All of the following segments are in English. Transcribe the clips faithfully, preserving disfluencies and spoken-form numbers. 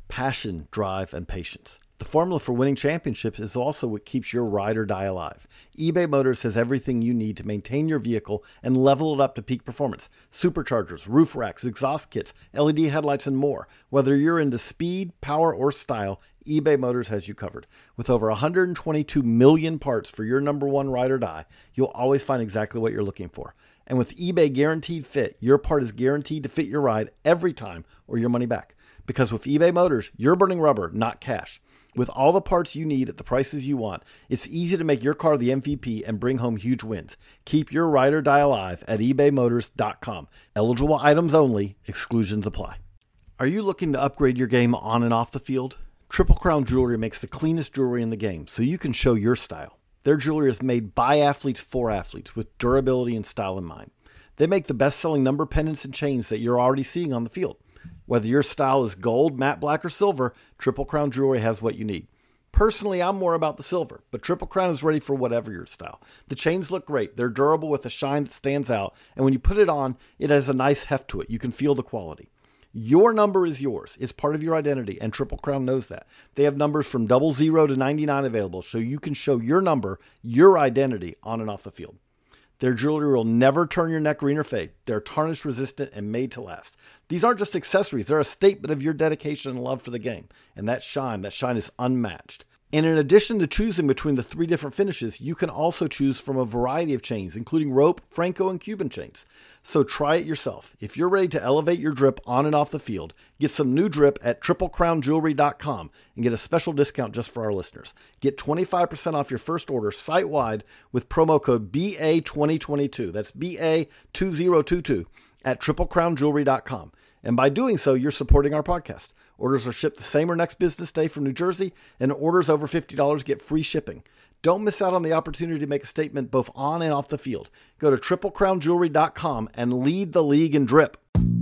passion, drive, and patience. The formula for winning championships is also what keeps your ride or die alive. eBay Motors has everything you need to maintain your vehicle and level it up to peak performance. Superchargers, roof racks, exhaust kits, L E D headlights, and more. Whether you're into speed, power, or style, eBay Motors has you covered. With over one hundred twenty-two million parts for your number one ride or die, you'll always find exactly what you're looking for. And with eBay Guaranteed Fit, your part is guaranteed to fit your ride every time or your money back. Because with eBay Motors, you're burning rubber, not cash. With all the parts you need at the prices you want, it's easy to make your car the M V P and bring home huge wins. Keep your ride or die alive at ebay motors dot com. Eligible items only. Exclusions apply. Are you looking to upgrade your game on and off the field? Triple Crown Jewelry makes the cleanest jewelry in the game, so you can show your style. Their jewelry is made by athletes for athletes with durability and style in mind. They make the best-selling number pendants and chains that you're already seeing on the field. Whether your style is gold, matte black, or silver, Triple Crown Jewelry has what you need. Personally, I'm more about the silver, but Triple Crown is ready for whatever your style. The chains look great. They're durable with a shine that stands out, and when you put it on, it has a nice heft to it. You can feel the quality. Your number is yours. It's part of your identity, and Triple Crown knows that. They have numbers from double zero to ninety-nine available, so you can show your number, your identity, on and off the field. Their jewelry will never turn your neck green or fade. They're tarnish resistant and made to last. These aren't just accessories. They're a statement of your dedication and love for the game. And that shine, that shine is unmatched. And in addition to choosing between the three different finishes, you can also choose from a variety of chains, including rope, Franco, and Cuban chains. So try it yourself. If you're ready to elevate your drip on and off the field, get some new drip at triple crown jewelry dot com and get a special discount just for our listeners. Get twenty-five percent off your first order site-wide with promo code B A twenty twenty-two. That's B A two thousand twenty-two at triple crown jewelry dot com. And by doing so, you're supporting our podcast. Orders are shipped the same or next business day from New Jersey, and orders over fifty dollars get free shipping. Don't miss out on the opportunity to make a statement both on and off the field. Go to triple crown jewelry dot com and lead the league in drip.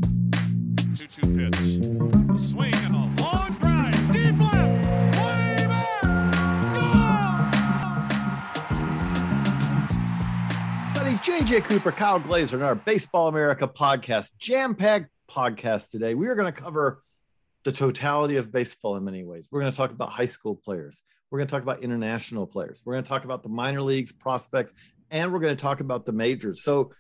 two two pitch. A swing and a long drive. Deep left. Way back. Gone! Buddy, J J Cooper, Kyle Glazer, and our Baseball America podcast, jam-packed podcast today. We are going to cover the totality of baseball in many ways. We're going to talk about high school players. We're going to talk about international players. We're going to talk about the minor leagues, prospects, and we're going to talk about the majors. So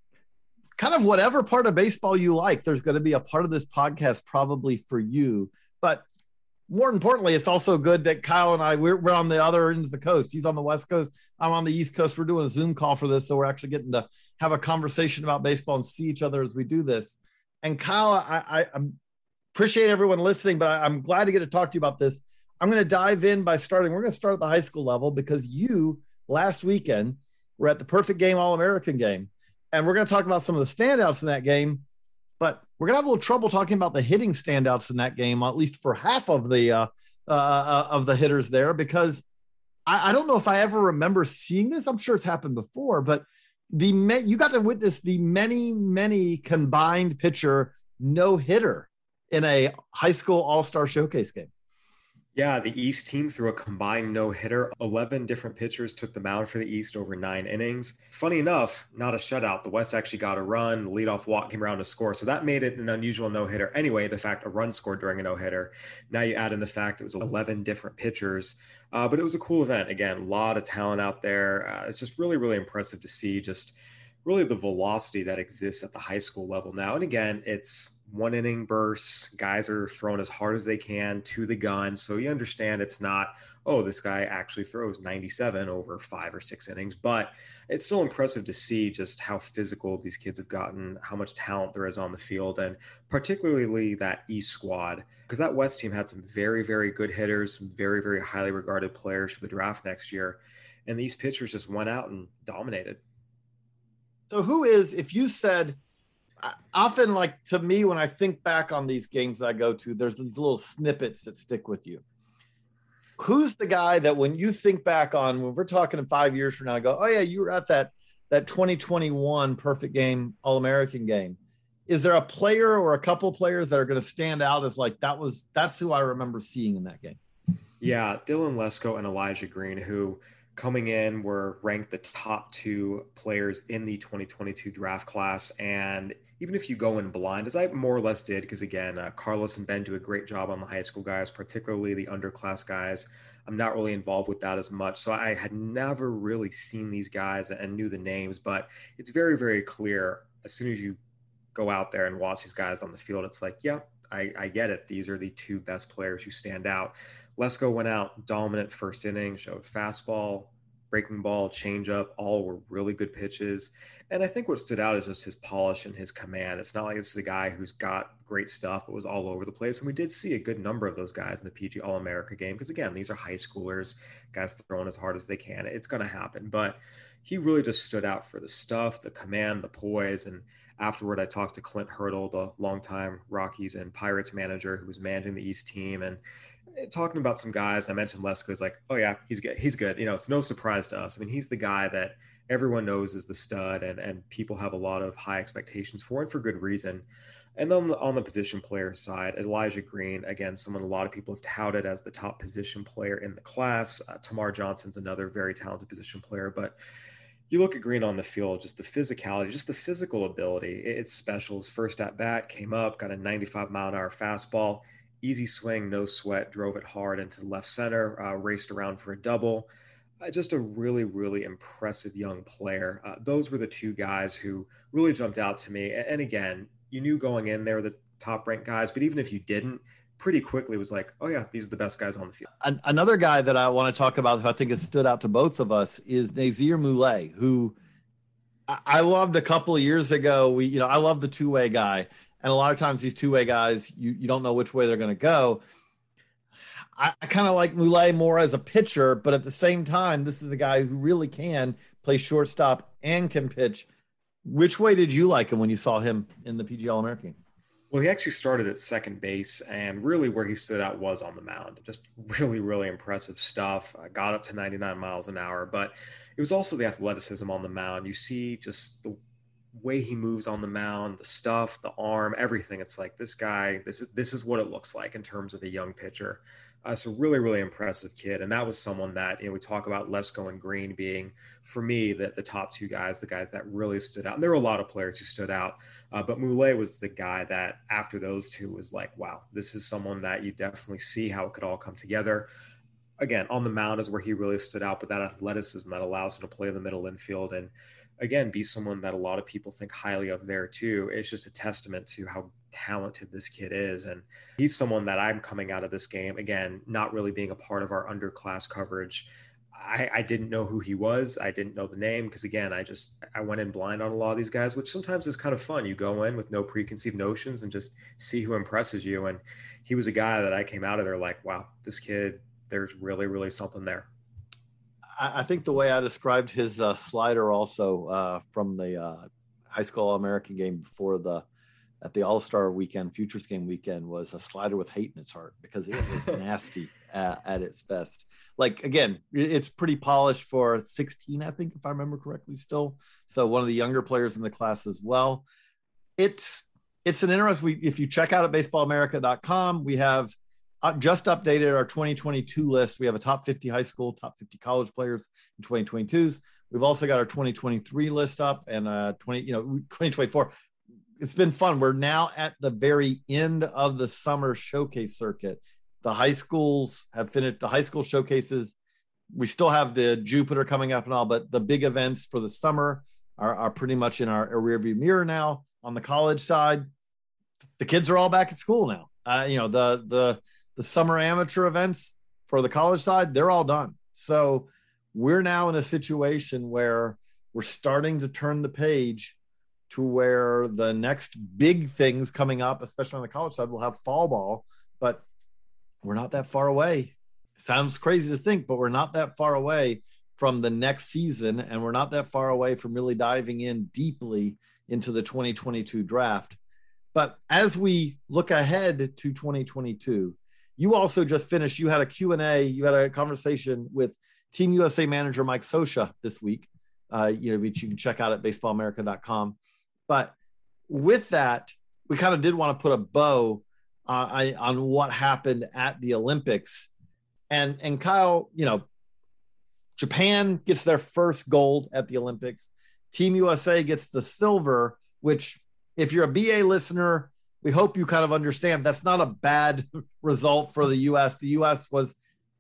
kind of whatever part of baseball you like, there's going to be a part of this podcast probably for you. But more importantly, it's also good that Kyle and I, we're, we're on the other ends of the coast. He's on the West Coast. I'm on the East Coast. We're doing a Zoom call for this. So we're actually getting to have a conversation about baseball and see each other as we do this. And Kyle, I, I, I appreciate everyone listening, but I, I'm glad to get to talk to you about this. I'm going to dive in by starting. We're going to start at the high school level because you last weekend were at the Perfect Game All-American game. And we're going to talk about some of the standouts in that game, but we're going to have a little trouble talking about the hitting standouts in that game, at least for half of the uh, uh, of the hitters there, because I, I don't know if I ever remember seeing this. I'm sure it's happened before, but the you got to witness the many, many combined pitcher no-hitter in a high school all-star showcase game. Yeah, the East team threw a combined no-hitter. eleven different pitchers took the mound for the East over nine innings. Funny enough, not a shutout. The West actually got a run. The leadoff walk came around to score. So that made it an unusual no-hitter. Anyway, the fact a run scored during a no-hitter. Now you add in the fact it was eleven different pitchers. Uh, but it was a cool event. Again, a lot of talent out there. Uh, it's just really, really impressive to see just really the velocity that exists at the high school level now. And again, it's one inning bursts. Guys are throwing as hard as they can to the gun. So you understand it's not, oh, this guy actually throws ninety-seven over five or six innings, but it's still impressive to see just how physical these kids have gotten, how much talent there is on the field, and particularly that East squad, because that West team had some very, very good hitters, some very, very highly regarded players for the draft next year. And these pitchers just went out and dominated. So who is, if you said, often, like, to me, when I think back on these games I go to, there's these little snippets that stick with you. Who's the guy that when you think back on, when we're talking in five years from now, I go, oh yeah, you were at that, that twenty twenty-one Perfect Game All-American game. Is there a player or a couple players that are going to stand out as like, that was, that's who I remember seeing in that game? Yeah. Dylan Lesko and Elijah Green, who coming in were ranked the top two players in the twenty twenty-two draft class. And even if you go in blind, as I more or less did, because again, uh, Carlos and Ben do a great job on the high school guys, particularly the underclass guys. I'm not really involved with that as much. So I had never really seen these guys and knew the names, but it's very, very clear as soon as you go out there and watch these guys on the field, it's like, yeah, I, I get it. These are the two best players who stand out. Lesko went out dominant first inning, showed fastball, breaking ball, changeup, all were really good pitches. And I think what stood out is just his polish and his command. It's not like this is a guy who's got great stuff, but was all over the place. And we did see a good number of those guys in the P G All-America game. Because again, these are high schoolers, guys throwing as hard as they can. It's going to happen. But he really just stood out for the stuff, the command, the poise. And afterward, I talked to Clint Hurdle, the longtime Rockies and Pirates manager who was managing the East team. And talking about some guys, I mentioned Lesko is like, oh yeah, he's good. He's good. You know, it's no surprise to us. I mean, he's the guy that everyone knows is the stud and, and people have a lot of high expectations for, and for good reason. And then on the position player side, Elijah Green, again, someone a lot of people have touted as the top position player in the class. Uh, Tamar Johnson's another very talented position player, but you look at Green on the field, just the physicality, just the physical ability. It's special. His first at bat came up, got a ninety-five mile an hour fastball, easy swing, no sweat, drove it hard into left center, uh, raced around for a double. Uh, just a really, really impressive young player. Uh, those were the two guys who really jumped out to me. And, and again, you knew going in they were the top ranked guys, but even if you didn't, pretty quickly it was like, oh yeah, these are the best guys on the field. An- another guy that I want to talk about, who I think has stood out to both of us, is Nazir Moulay, who I, I loved a couple of years ago. We, you know, I love the two-way guy. And a lot of times these two-way guys, you, you don't know which way they're going to go. I, I kind of like Moulay more as a pitcher, but at the same time, this is a guy who really can play shortstop and can pitch. Which way did you like him when you saw him in the P G All-American? Well, he actually started at second base, and really where he stood out was on the mound. Just really, really impressive stuff. Uh, got up to ninety-nine miles an hour, but it was also the athleticism on the mound. You see just the way he moves on the mound, the stuff, the arm, everything. It's like this guy, this is, this is what it looks like in terms of a young pitcher. Uh, so really, really impressive kid. And that was someone that, you know, we talk about Lesko and Green being, for me, the, the top two guys, the guys that really stood out. And there were a lot of players who stood out, uh, but Moulay was the guy that after those two was like, wow, this is someone that you definitely see how it could all come together. Again, on the mound is where he really stood out, but that athleticism that allows him to play in the middle infield and, again, be someone that a lot of people think highly of there too. It's just a testament to how talented this kid is. And he's someone that I'm coming out of this game, again, not really being a part of our underclass coverage. I, I didn't know who he was. I didn't know the name because, again, I just I went in blind on a lot of these guys, which sometimes is kind of fun. You go in with no preconceived notions and just see who impresses you. And he was a guy that I came out of there like, wow, this kid, there's really, really something there. I think the way I described his uh, slider also uh, from the uh, high school All-American game before the at the All-Star weekend, Futures game weekend, was a slider with hate in its heart because it is nasty at, at its best. Like, again, it's pretty polished for sixteen, I think, if I remember correctly still. So one of the younger players in the class as well. It's, it's an interesting, we, if you check out at baseball america dot com, we have Uh, just updated our twenty twenty-two list. We have a top fifty high school, top fifty college players in twenty twenty-twos. We've also got our twenty twenty-three list up and uh, twenty, you know, twenty twenty-four. It's been fun. We're now at the very end of the summer showcase circuit. The high schools have finished the high school showcases. We still have the Jupiter coming up and all, but the big events for the summer are, are pretty much in our, our rearview mirror now. On the college side, the kids are all back at school now. Uh, you know, the the The summer amateur events for the college side, they're all done. So we're now in a situation where we're starting to turn the page to where the next big things coming up, especially on the college side, we'll have fall ball, but we're not that far away. It sounds crazy to think, but we're not that far away from the next season. And we're not that far away from really diving in deeply into the twenty twenty-two draft. But as we look ahead to twenty twenty-two, you also just finished, you had a Q and A, you had a conversation with Team U S A manager Mike Scioscia this week, uh, you know, which you can check out at baseball america dot com. But with that, we kind of did want to put a bow uh, on what happened at the Olympics. And, and Kyle, you know, Japan gets their first gold at the Olympics. Team U S A gets the silver, which if you're a B A listener, we hope you kind of understand that's not a bad result for the U S. The U S was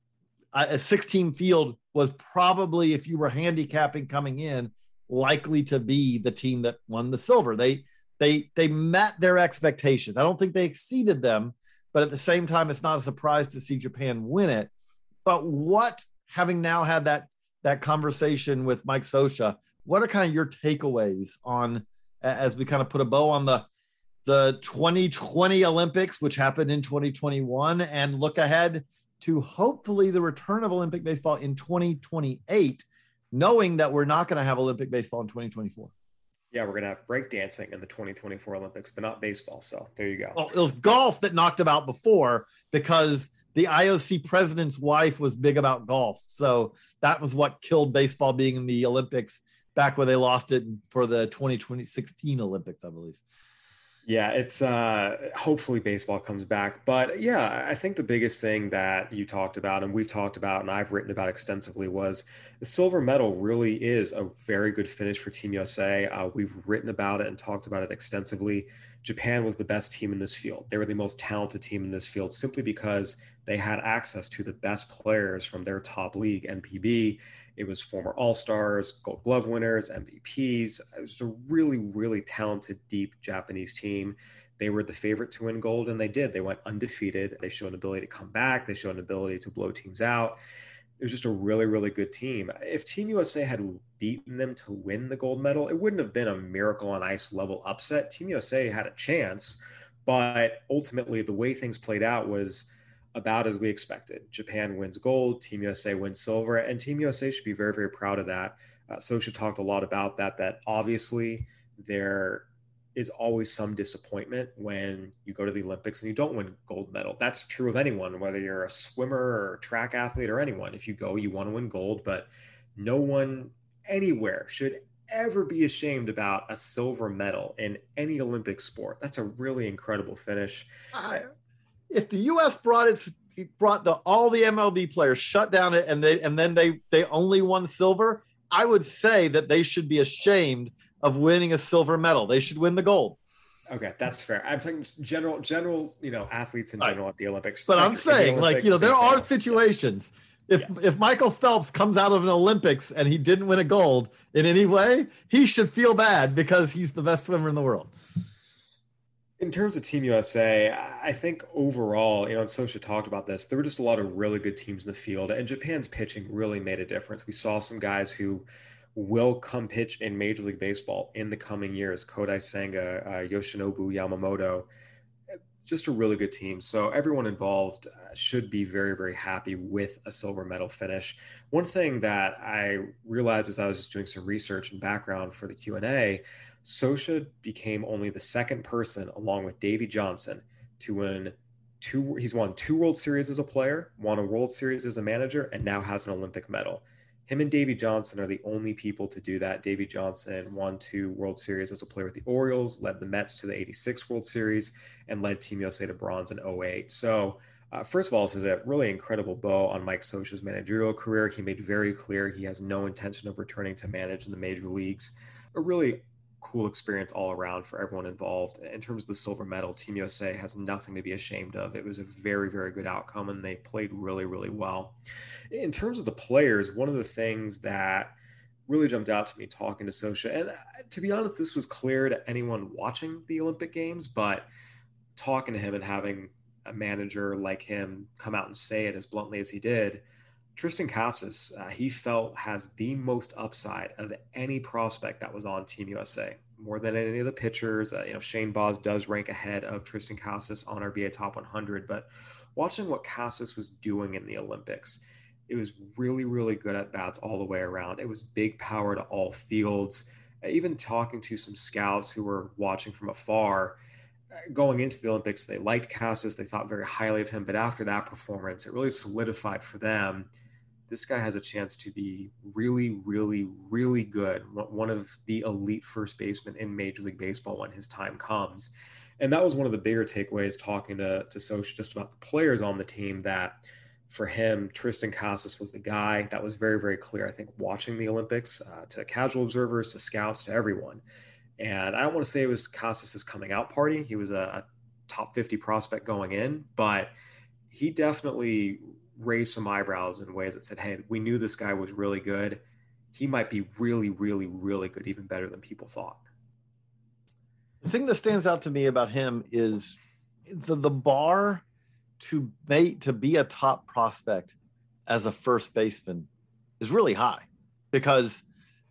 a six-team field was probably, if you were handicapping coming in, likely to be the team that won the silver. They they they met their expectations. I don't think they exceeded them, but at the same time, it's not a surprise to see Japan win it. But what, having now had that that conversation with Mike Scioscia, what are kind of your takeaways on, as we kind of put a bow on the the twenty twenty Olympics, which happened in twenty twenty-one, and look ahead to hopefully the return of Olympic baseball in twenty twenty-eight, knowing that we're not going to have Olympic baseball in twenty twenty-four? Yeah, we're going to have breakdancing in the twenty twenty-four Olympics, but not baseball. So there you go. Well, it was golf that knocked them out before, because the I O C president's wife was big about golf. So that was what killed baseball being in the Olympics back when they lost it for the twenty sixteen Olympics, I believe. Yeah, it's uh, hopefully baseball comes back. But yeah, I think the biggest thing that you talked about and we've talked about and I've written about extensively was the silver medal really is a very good finish for Team U S A. Uh, we've written about it and talked about it extensively. Japan was the best team in this field. They were the most talented team in this field simply because they had access to the best players from their top league, N P B. It was former All-Stars, Gold Glove winners, M V Ps. It was a really, really talented, deep Japanese team. They were the favorite to win gold, and they did. They went undefeated. They showed an ability to come back. They showed an ability to blow teams out. It was just a really, really good team. If Team U S A had beaten them to win the gold medal, it wouldn't have been a miracle on ice level upset. Team U S A had a chance, but ultimately the way things played out was about as we expected. Japan wins gold, Team U S A wins silver, and Team U S A should be very, very proud of that. Uh, Scioscia talked a lot about that, that obviously there is always some disappointment when you go to the Olympics and you don't win gold medal. That's true of anyone, whether you're a swimmer or a track athlete or anyone. If you go, you want to win gold, but no one anywhere should ever be ashamed about a silver medal in any Olympic sport. That's a really incredible finish. I, if the U S brought its brought the all the M L B players, shut down it, and they and then they they only won silver, I would say that they should be ashamed of winning a silver medal. They should win the gold. Okay, that's fair. I'm talking general, general, you know, athletes in general at the Olympics. But I'm saying, like, you know, there are situations. If Yes. if Michael Phelps comes out of an Olympics and he didn't win a gold in any way, he should feel bad because he's the best swimmer in the world. In terms of Team U S A, I think overall, you know, and Scioscia talked about this, there were just a lot of really good teams in the field, and Japan's pitching really made a difference. We saw some guys who will come pitch in Major League Baseball in the coming years. Kodai Senga, uh, Yoshinobu Yamamoto, just a really good team. So everyone involved uh, should be very, very happy with a silver medal finish. One thing that I realized as I was just doing some research and background for the Q and A, Scioscia became only the second person, along with Davey Johnson, to win two. He's won two World Series as a player, won a World Series as a manager, and now has an Olympic medal. Him and Davey Johnson are the only people to do that. Davey Johnson won two World Series as a player with the Orioles, led the Mets to the eighty-six World Series, and led Team U S A to bronze in oh eight. So, uh, first of all, this is a really incredible bow on Mike Scioscia's managerial career. He made very clear he has no intention of returning to manage in the major leagues. A really cool experience all around for everyone involved. In terms of the silver medal, Team U S A has nothing to be ashamed of. It was a very, very good outcome, and they played really, really well. In terms of the players, one of the things that really jumped out to me talking to Scioscia, and to be honest, this was clear to anyone watching the Olympic Games, but talking to him and having a manager like him come out and say it as bluntly as he did, Tristan Casas, uh, he felt has the most upside of any prospect that was on Team U S A, more than any of the pitchers. Uh, you know, Shane Baz does rank ahead of Tristan Casas on R B A Top one hundred, but watching what Casas was doing in the Olympics, it was really, really good at bats all the way around. It was big power to all fields. Even talking to some scouts who were watching from afar, going into the Olympics, they liked Casas. They thought very highly of him. But after that performance, it really solidified for them. This guy has a chance to be really, really, really good. One of the elite first basemen in Major League Baseball when his time comes. And that was one of the bigger takeaways talking to, to Scioscia just about the players on the team, that for him, Triston Casas was the guy. That was very, very clear, I think, watching the Olympics, uh, to casual observers, to scouts, to everyone. And I don't want to say it was Casas's coming out party. He was a, a top fifty prospect going in, but he definitely raised some eyebrows in ways that said, hey, we knew this guy was really good. He might be really, really, really good, even better than people thought. The thing that stands out to me about him is the, the bar to make, to be a top prospect as a first baseman is really high, because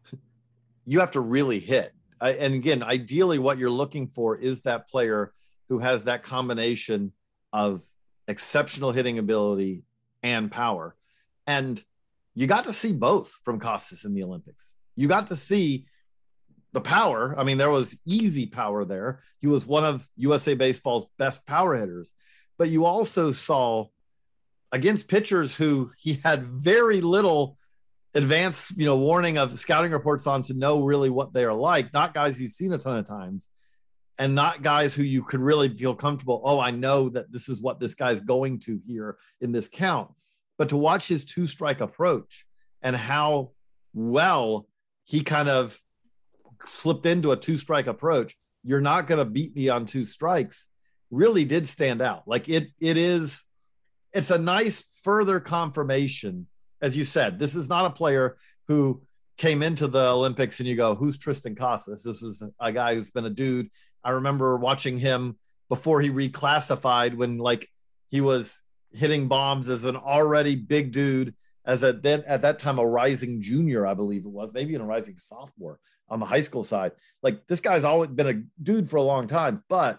you have to really hit. I, and again, ideally what you're looking for is that player who has that combination of exceptional hitting ability and power. And you got to see both from Casas in the Olympics. You got to see the power. I mean, there was easy power there. He was one of U S A Baseball's best power hitters, but you also saw against pitchers who he had very little advanced, you know, warning of scouting reports on to know really what they are like, not guys he's seen a ton of times, and not guys who you could really feel comfortable. Oh, I know that this is what this guy's going to here in this count. But to watch his two strike approach and how well he kind of slipped into a two strike approach, you're not going to beat me on two strikes, really did stand out. Like it, it is, it's a nice further confirmation. As you said, this is not a player who came into the Olympics and you go, who's Triston Casas? This is a guy who's been a dude. I remember watching him before he reclassified, when like he was hitting bombs as an already big dude, as a then at that time a rising junior, I believe it was, maybe even a rising sophomore on the high school side. Like this guy's always been a dude for a long time, but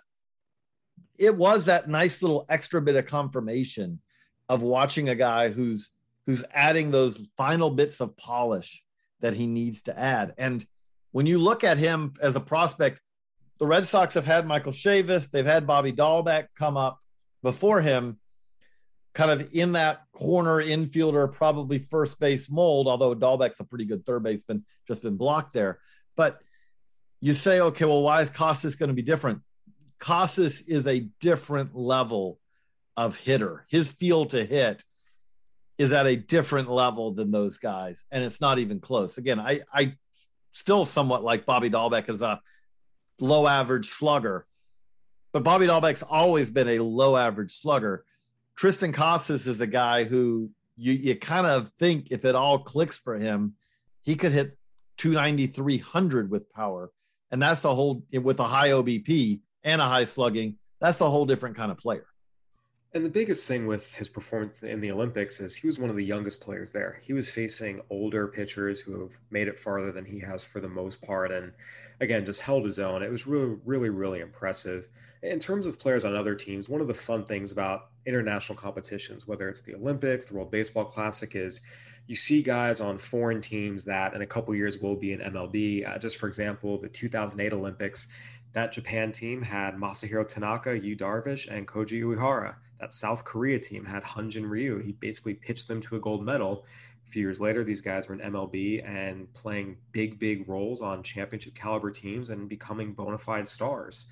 it was that nice little extra bit of confirmation of watching a guy who's who's adding those final bits of polish that he needs to add. And when you look at him as a prospect, the Red Sox have had Michael Chavis, they've had Bobby Dahlbeck come up before him, kind of in that corner infielder, probably first base mold, although Dahlbeck's a pretty good third baseman, just been blocked there. But you say, okay, well, why is Casas going to be different? Casas is a different level of hitter. His feel to hit is at a different level than those guys, and it's not even close. Again, I, I still somewhat like Bobby Dahlbeck as a low average slugger, but Bobby Dahlbeck's always been a low average slugger. Triston Casas is a guy who you, you kind of think if it all clicks for him, he could hit two ninety, three hundred with power. And that's the whole, with a high O B P and a high slugging, that's a whole different kind of player. And the biggest thing with his performance in the Olympics is he was one of the youngest players there. He was facing older pitchers who have made it farther than he has for the most part. And again, just held his own. It was really, really, really impressive. In terms of players on other teams, one of the fun things about international competitions, whether it's the Olympics, the World Baseball Classic, is you see guys on foreign teams that in a couple years will be in M L B. Uh, just for example, the two thousand eight Olympics, that Japan team had Masahiro Tanaka, Yu Darvish, and Koji Uehara. That South Korea team had Hyunjin Ryu. He basically pitched them to a gold medal. A few years later, these guys were in M L B and playing big, big roles on championship caliber teams and becoming bona fide stars.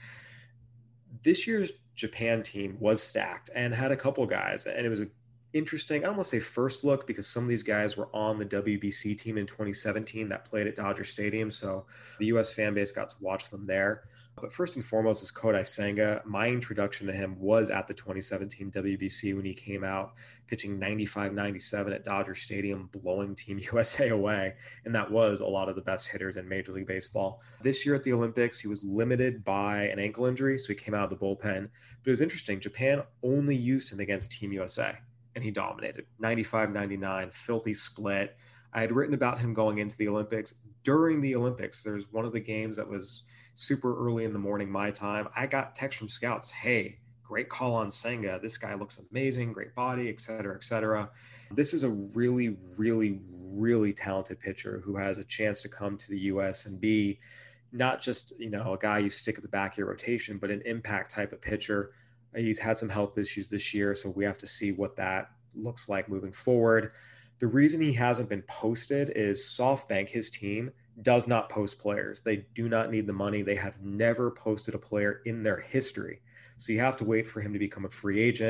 This year's Japan team was stacked and had a couple guys, and it was an interesting, I don't want to say first look, because some of these guys were on the W B C team in twenty seventeen that played at Dodger Stadium, so the U S fan base got to watch them there. But first and foremost is Kodai Senga. My introduction to him was at the twenty seventeen W B C when he came out pitching ninety-five ninety-seven at Dodger Stadium, blowing Team U S A away. And that was a lot of the best hitters in Major League Baseball. This year at the Olympics, he was limited by an ankle injury, so he came out of the bullpen. But it was interesting. Japan only used him against Team U S A, and he dominated. ninety-five ninety-nine, filthy split. I had written about him going into the Olympics. During the Olympics, there's one of the games that was super early in the morning, my time. I got text from scouts. Hey, great call on Senga. This guy looks amazing, great body, et cetera, et cetera. This is a really, really, really talented pitcher who has a chance to come to the U S and be not just, you know, a guy you stick at the back of your rotation, but an impact type of pitcher. He's had some health issues this year, so we have to see what that looks like moving forward. The reason he hasn't been posted is SoftBank, his team, does not post players. They do not need the money. They have never posted a player in their history. So you have to wait for him to become a free agent.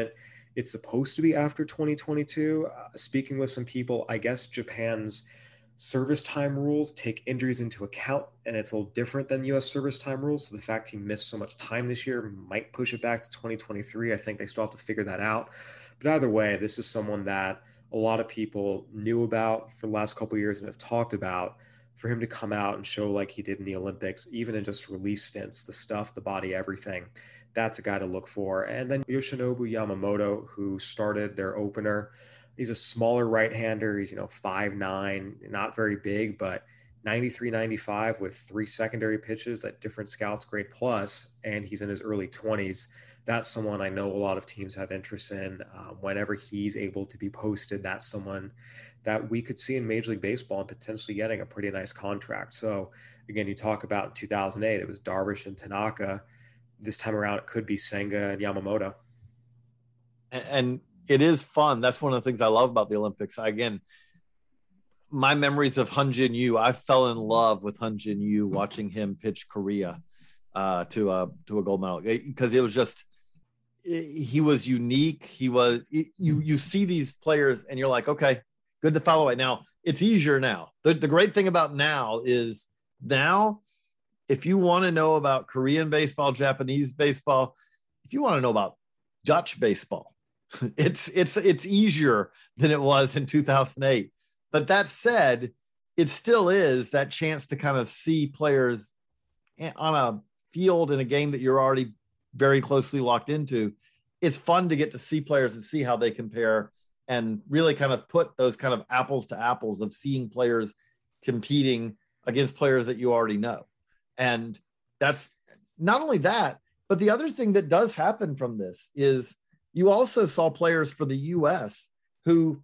it's supposed to be after twenty twenty-two. Uh, speaking with some people, I guess Japan's service time rules take injuries into account, and it's a little different than U S service time rules. So the fact he missed so much time this year might push it back to twenty twenty-three. I think they still have to figure that out. But either way, this is someone that a lot of people knew about for the last couple of years and have talked about. For him to come out and show like he did in the Olympics, even in just relief stints, the stuff, the body, everything, that's a guy to look for. And then Yoshinobu Yamamoto, who started their opener. He's a smaller right-hander. He's, you know, five nine, not very big, but ninety-three ninety-five with three secondary pitches that different scouts grade plus, and he's in his early twenties. That's someone I know a lot of teams have interest in. Um, whenever he's able to be posted, that's someone that we could see in Major League Baseball and potentially getting a pretty nice contract. So again, you talk about in two thousand eight, it was Darvish and Tanaka. This time around, it could be Senga and Yamamoto. And it is fun. That's one of the things I love about the Olympics. Again, my memories of Hyun Jin Yu, I fell in love with Hyun Jin Yu watching him pitch Korea uh, to a to a gold medal, because it was just, he was unique. He was, you you see these players and you're like, okay, good to follow it. Now it's easier now. The, the great thing about now is now, if you want to know about Korean baseball, Japanese baseball, if you want to know about Dutch baseball, it's it's it's easier than it was in two thousand eight. But that said, it still is that chance to kind of see players on a field in a game that you're already very closely locked into. It's fun to get to see players and see how they compare, and really kind of put those kind of apples to apples of seeing players competing against players that you already know. And that's not only that, but the other thing that does happen from this is you also saw players for the U S who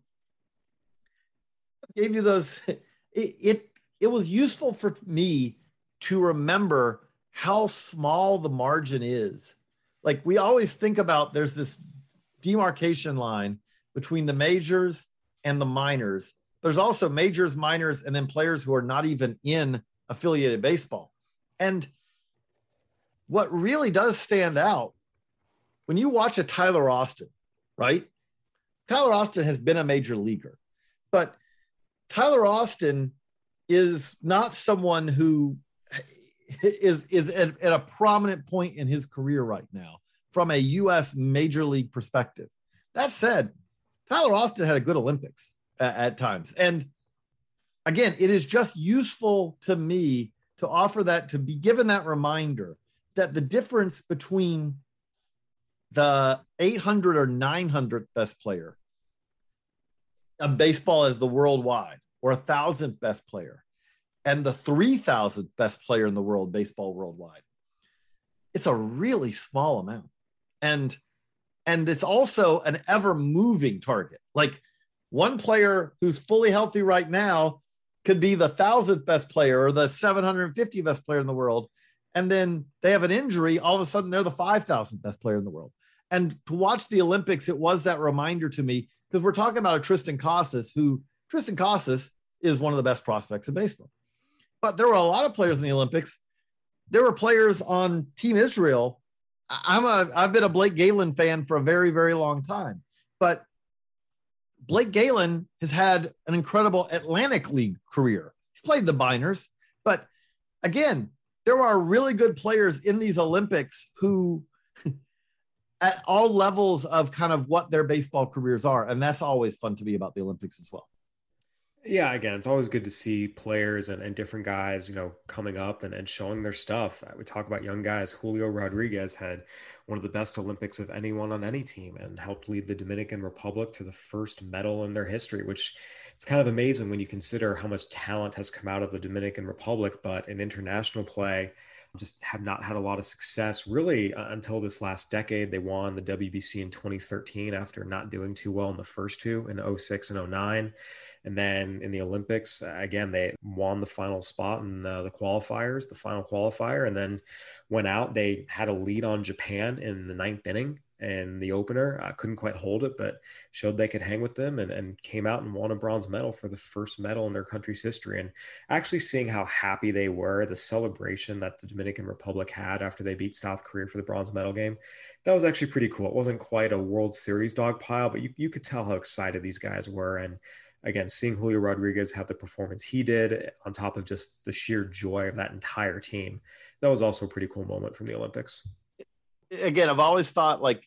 gave you those. It, it, it was useful for me to remember how small the margin is. Like, we always think about, there's this demarcation line between the majors and the minors. There's also majors, minors, and then players who are not even in affiliated baseball. And what really does stand out when you watch a Tyler Austin, right? Tyler Austin has been a major leaguer, but Tyler Austin is not someone who is, is at, at a prominent point in his career right now from a U S major league perspective. That said, Tyler Austin had a good Olympics at, at times. And again, it is just useful to me to offer that, to be given that reminder that the difference between the eight hundred or nine hundredth best player of baseball as the worldwide, or a thousandth best player, and the three thousandth best player in the world, baseball worldwide, it's a really small amount. And, and it's also an ever moving target. Like, one player who's fully healthy right now could be the thousandth best player or the seven hundred fifty best player in the world. And then they have an injury. All of a sudden they're the five thousandth best player in the world. And to watch the Olympics, it was that reminder to me, because we're talking about a Tristan Casas, who Tristan Casas is one of the best prospects in baseball. But there were a lot of players in the Olympics. There were players on Team Israel. I'm a, I've been a Blake Galen fan for a very, very long time, but Blake Galen has had an incredible Atlantic League career. He's played the minors, but again, there are really good players in these Olympics who at all levels of kind of what their baseball careers are. And that's always fun to be about the Olympics as well. Yeah, again, it's always good to see players and, and different guys, you know, coming up and, and showing their stuff. We talk about young guys. Julio Rodriguez had one of the best Olympics of anyone on any team and helped lead the Dominican Republic to the first medal in their history, which it's kind of amazing when you consider how much talent has come out of the Dominican Republic, but in international play, just have not had a lot of success really uh, until this last decade. They won the W B C in twenty thirteen after not doing too well in the first two in oh six and oh nine. And then in the Olympics, again, they won the final spot in uh, the qualifiers, the final qualifier, and then went out. They had a lead on Japan in the ninth inning in the opener. I couldn't quite hold it, but showed they could hang with them and, and came out and won a bronze medal for the first medal in their country's history. And actually seeing how happy they were, the celebration that the Dominican Republic had after they beat South Korea for the bronze medal game, that was actually pretty cool. It wasn't quite a World Series dog pile, but you, you could tell how excited these guys were. And again, seeing Julio Rodriguez have the performance he did on top of just the sheer joy of that entire team, that was also a pretty cool moment from the Olympics. Again, I've always thought like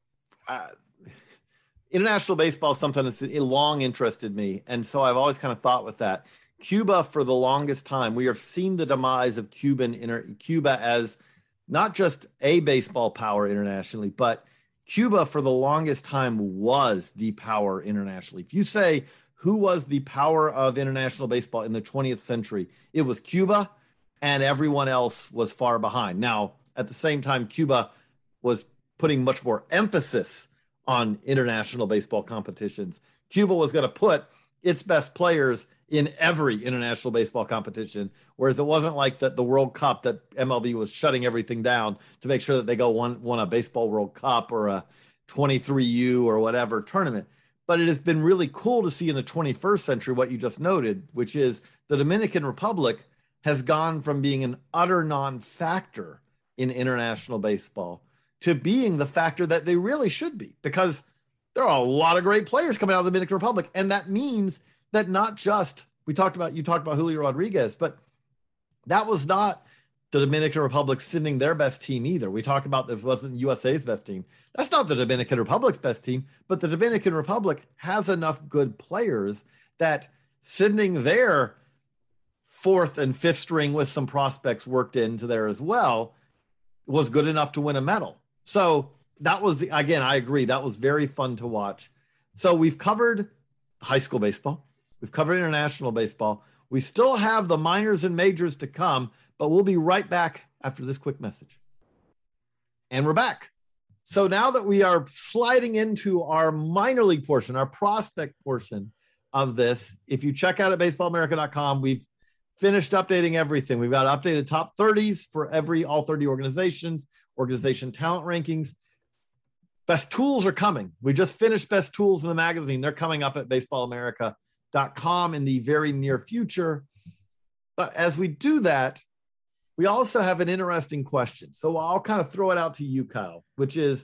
uh, international baseball is something that's long interested me. And so I've always kind of thought with that. Cuba, for the longest time, we have seen the demise of Cuban inter- Cuba as not just a baseball power internationally, but Cuba for the longest time was the power internationally. If you say who was the power of international baseball in the twentieth century, it was Cuba, and everyone else was far behind. Now, at the same time, Cuba was putting much more emphasis on international baseball competitions. Cuba was going to put its best players in every international baseball competition, whereas it wasn't like that the World Cup that M L B was shutting everything down to make sure that they go one, won a baseball World Cup or a twenty-three U or whatever tournament. But it has been really cool to see in the twenty-first century what you just noted, which is the Dominican Republic has gone from being an utter non-factor in international baseball to being the factor that they really should be, because there are a lot of great players coming out of the Dominican Republic. And that means that not just, we talked about, you talked about Julio Rodriguez, but that was not the Dominican Republic sending their best team either. We talked about that it wasn't U S A's best team. That's not the Dominican Republic's best team, but the Dominican Republic has enough good players that sending their fourth and fifth string with some prospects worked into there as well was good enough to win a medal. So that was, the, again, I agree. That was very fun to watch. So we've covered high school baseball. We've covered international baseball. We still have the minors and majors to come, but we'll be right back after this quick message. And we're back. So now that we are sliding into our minor league portion, our prospect portion of this, if you check out at baseball america dot com, we've finished updating everything. We've got updated top thirties for every all thirty organizations, organization talent rankings. Best tools are coming. We just finished best tools in the magazine. They're coming up at baseball america dot com in the very near future. But as we do that, we also have an interesting question. So I'll kind of throw it out to you, Kyle, which is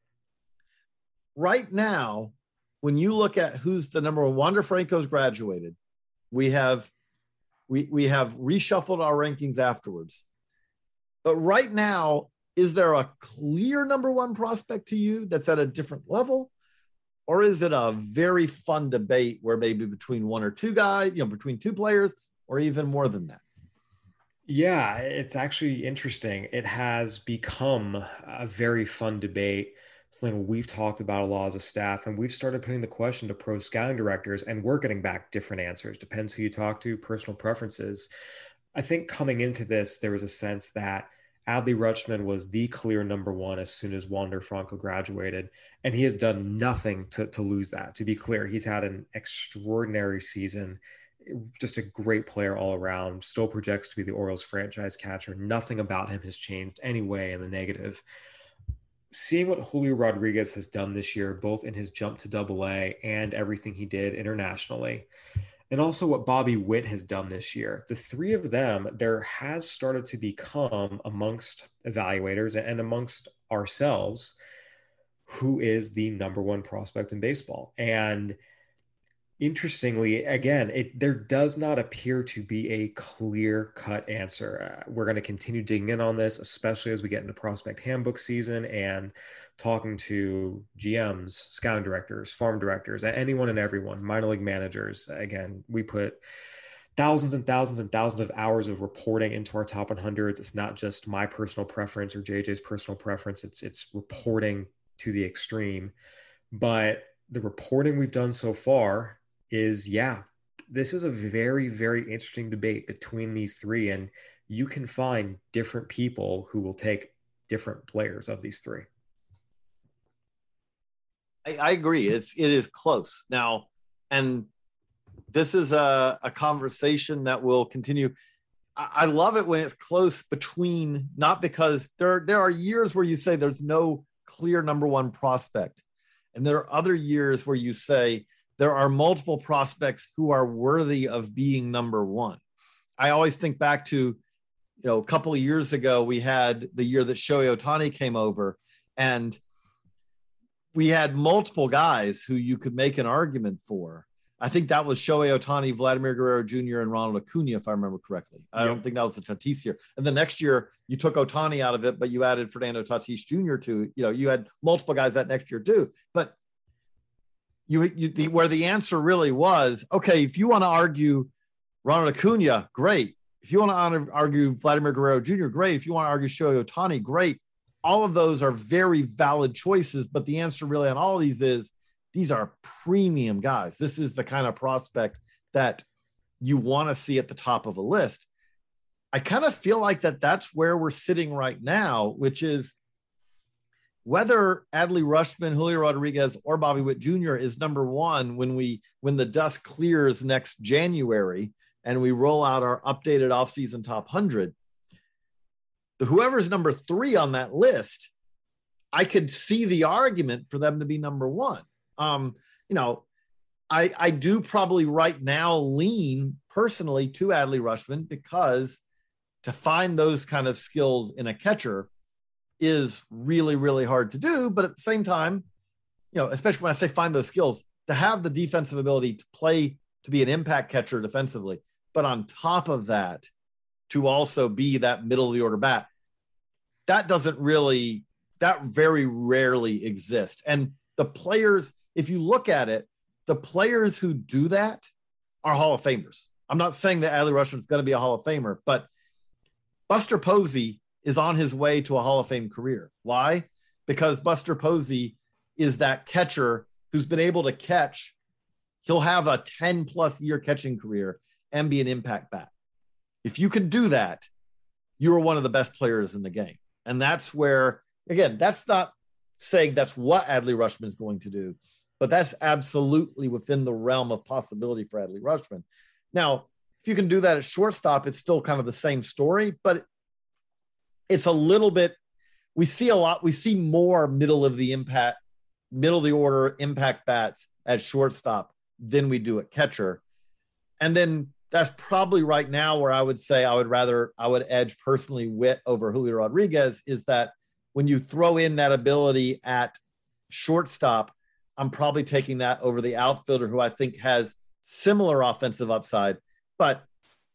right now, when you look at who's the number one, Wander Franco's graduated. We have we we have reshuffled our rankings afterwards. But right now, is there a clear number one prospect to you that's at a different level? Or is it a very fun debate where maybe between one or two guys, you know, between two players, or even more than that? Yeah, it's actually interesting. It has become a very fun debate, something we've talked about a lot as a staff, and we've started putting the question to pro scouting directors, and we're getting back different answers. Depends who you talk to, personal preferences. I think coming into this, there was a sense that Adley Rutschman was the clear number one as soon as Wander Franco graduated, and he has done nothing to, to lose that. To be clear, he's had an extraordinary season, just a great player all around, still projects to be the Orioles franchise catcher. Nothing about him has changed anyway in the negative. Seeing what Julio Rodriguez has done this year, both in his jump to double A and everything he did internationally, and also what Bobby Witt has done this year, the three of them, there has started to become amongst evaluators and amongst ourselves, who is the number one prospect in baseball. And interestingly, again, it there does not appear to be a clear-cut answer. Uh, we're going to continue digging in on this, especially as we get into prospect handbook season and talking to G Ms, scouting directors, farm directors, anyone and everyone, minor league managers. Again, we put thousands and thousands and thousands of hours of reporting into our top one hundreds. It's not just my personal preference or J J's personal preference. It's it's reporting to the extreme. But the reporting we've done so far is, yeah, this is a very, very interesting debate between these three, and you can find different people who will take different players of these three. I, I agree. It's, it is close now. And this is a, a conversation that will continue. I, I love it when it's close between, not because there, there are years where you say there's no clear number one prospect. And there are other years where you say there are multiple prospects who are worthy of being number one. I always think back to, you know, a couple of years ago, we had the year that Shohei Ohtani came over, and we had multiple guys who you could make an argument for. I think that was Shohei Ohtani, Vladimir Guerrero Junior, and Ronald Acuna, if I remember correctly. I Yep. don't think that was the Tatis year. And the next year, you took Ohtani out of it, but you added Fernando Tatis Junior to, you know, you had multiple guys that next year too. But you, you the, where the answer really was, okay, if you want to argue Ronald Acuna, great. If you want to argue Vladimir Guerrero Junior, great. If you want to argue Shohei Ohtani, great. All of those are very valid choices, but the answer really on all of these is these are premium guys. This is the kind of prospect that you want to see at the top of a list. I kind of feel like that that's where we're sitting right now, which is whether Adley Rutschman, Julio Rodriguez, or Bobby Witt Junior is number one when we when the dust clears next January and we roll out our updated offseason top one hundred. Whoever's number three on that list, I could see the argument for them to be number one. Um, you know, I, I do probably right now lean personally to Adley Rutschman because to find those kind of skills in a catcher is really, really hard to do. But at the same time, you know, especially when I say find those skills, to have the defensive ability to play, to be an impact catcher defensively, but on top of that, to also be that middle of the order bat, that doesn't really, that very rarely exists. And the players, if you look at it, the players who do that are Hall of Famers. I'm not saying that Adley Rutschman is going to be a Hall of Famer, but Buster Posey is on his way to a Hall of Fame career. Why? Because Buster Posey is that catcher who's been able to catch. He'll have a ten plus year catching career and be an impact bat. If you can do that, you're one of the best players in the game. And that's where, again, that's not saying that's what Adley Rutschman is going to do, but that's absolutely within the realm of possibility for Adley Rutschman. Now, if you can do that at shortstop, it's still kind of the same story, but it's a little bit, we see a lot, we see more middle of the impact, middle of the order impact bats at shortstop than we do at catcher. And then that's probably right now where I would say I would rather, I would edge personally Witt over Julio Rodriguez, is that when you throw in that ability at shortstop, I'm probably taking that over the outfielder who I think has similar offensive upside. But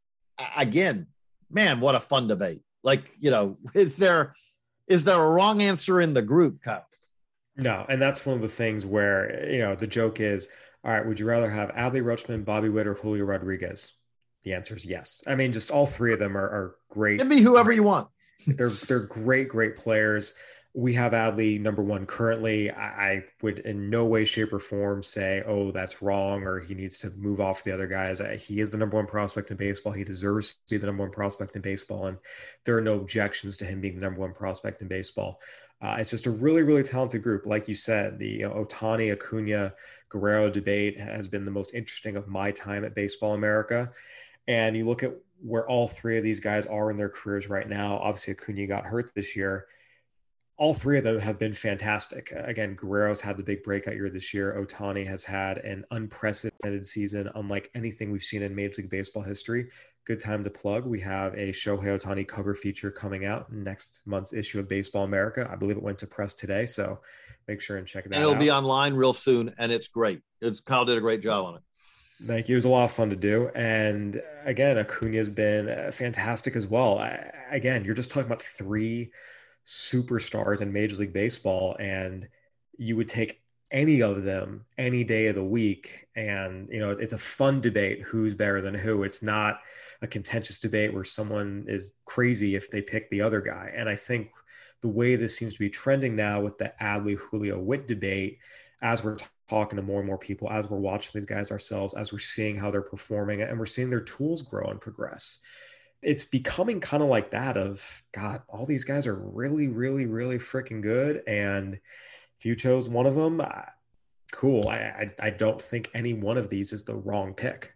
again, man, what a fun debate. Like, you know, is there, is there a wrong answer in the group, Kyle? No. And that's one of the things where, you know, the joke is, all right, would you rather have Adley Rutschman, Bobby Witt, or Julio Rodriguez? The answer is yes. I mean, just all three of them are, are great. Give me whoever you want. They're they're great, great players. We have Adley number one currently. I, I would in no way, shape, or form say, oh, that's wrong, or he needs to move off the other guys. He is the number one prospect in baseball. He deserves to be the number one prospect in baseball, and there are no objections to him being the number one prospect in baseball. Uh, it's just a really, really talented group. Like you said, the you know, Ohtani, Acuna, Guerrero debate has been the most interesting of my time at Baseball America. And you look at where all three of these guys are in their careers right now. Obviously, Acuna got hurt this year. All three of them have been fantastic. Again, Guerrero's had the big breakout year this year. Ohtani has had an unprecedented season, unlike anything we've seen in Major League Baseball history. Good time to plug. We have a Shohei Ohtani cover feature coming out in next month's issue of Baseball America. I believe it went to press today, so make sure and check that out. And it'll out. be online real soon, and it's great. It's, Kyle did a great job on it. Thank you. It was a lot of fun to do. And again, Acuna has been fantastic as well. I, again, you're just talking about three superstars in Major League Baseball, and you would take any of them any day of the week. And, you know, it's a fun debate. Who's better than who? It's not a contentious debate where someone is crazy if they pick the other guy. And I think the way this seems to be trending now with the Adley Julio Witt debate, as we're talking to more and more people, as we're watching these guys ourselves, as we're seeing how they're performing, and we're seeing their tools grow and progress, it's becoming kind of like that of, God, all these guys are really, really, really freaking good. And if you chose one of them, uh, cool. I, I I don't think any one of these is the wrong pick.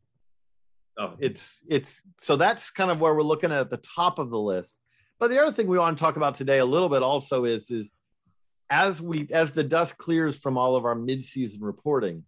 Oh, it's, it's, so that's kind of where we're looking at, at the top of the list. But the other thing we want to talk about today a little bit also is, is as we as the dust clears from all of our midseason reporting,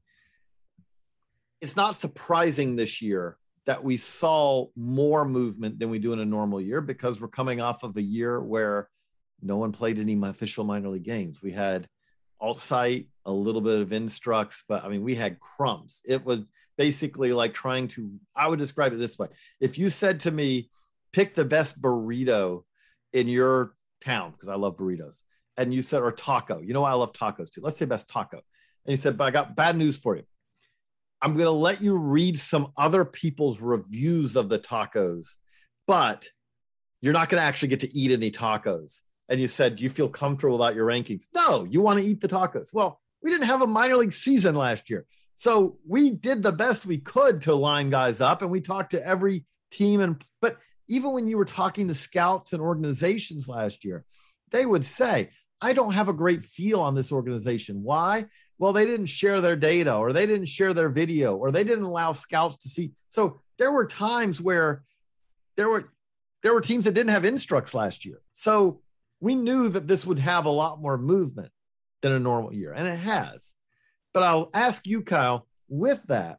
it's not surprising this year that we saw more movement than we do in a normal year, because we're coming off of a year where no one played any official minor league games. We had alt-site, a little bit of instructs, but I mean, we had crumbs. It was basically like trying to, I would describe it this way. If you said to me, pick the best burrito in your town, because I love burritos, and you said, or taco, you know why I love tacos too. Let's say best taco. And he said, but I got bad news for you. I'm going to let you read some other people's reviews of the tacos, but you're not going to actually get to eat any tacos. And you said, do you feel comfortable about your rankings? No, you want to eat the tacos. Well, we didn't have a minor league season last year. So we did the best we could to line guys up, and we talked to every team. And, but even when you were talking to scouts and organizations last year, they would say, I don't have a great feel on this organization. Why? Well, they didn't share their data, or they didn't share their video, or they didn't allow scouts to see. So there were times where there were, there were teams that didn't have instructs last year. So we knew that this would have a lot more movement than a normal year, and it has. But I'll ask you, Kyle, with that,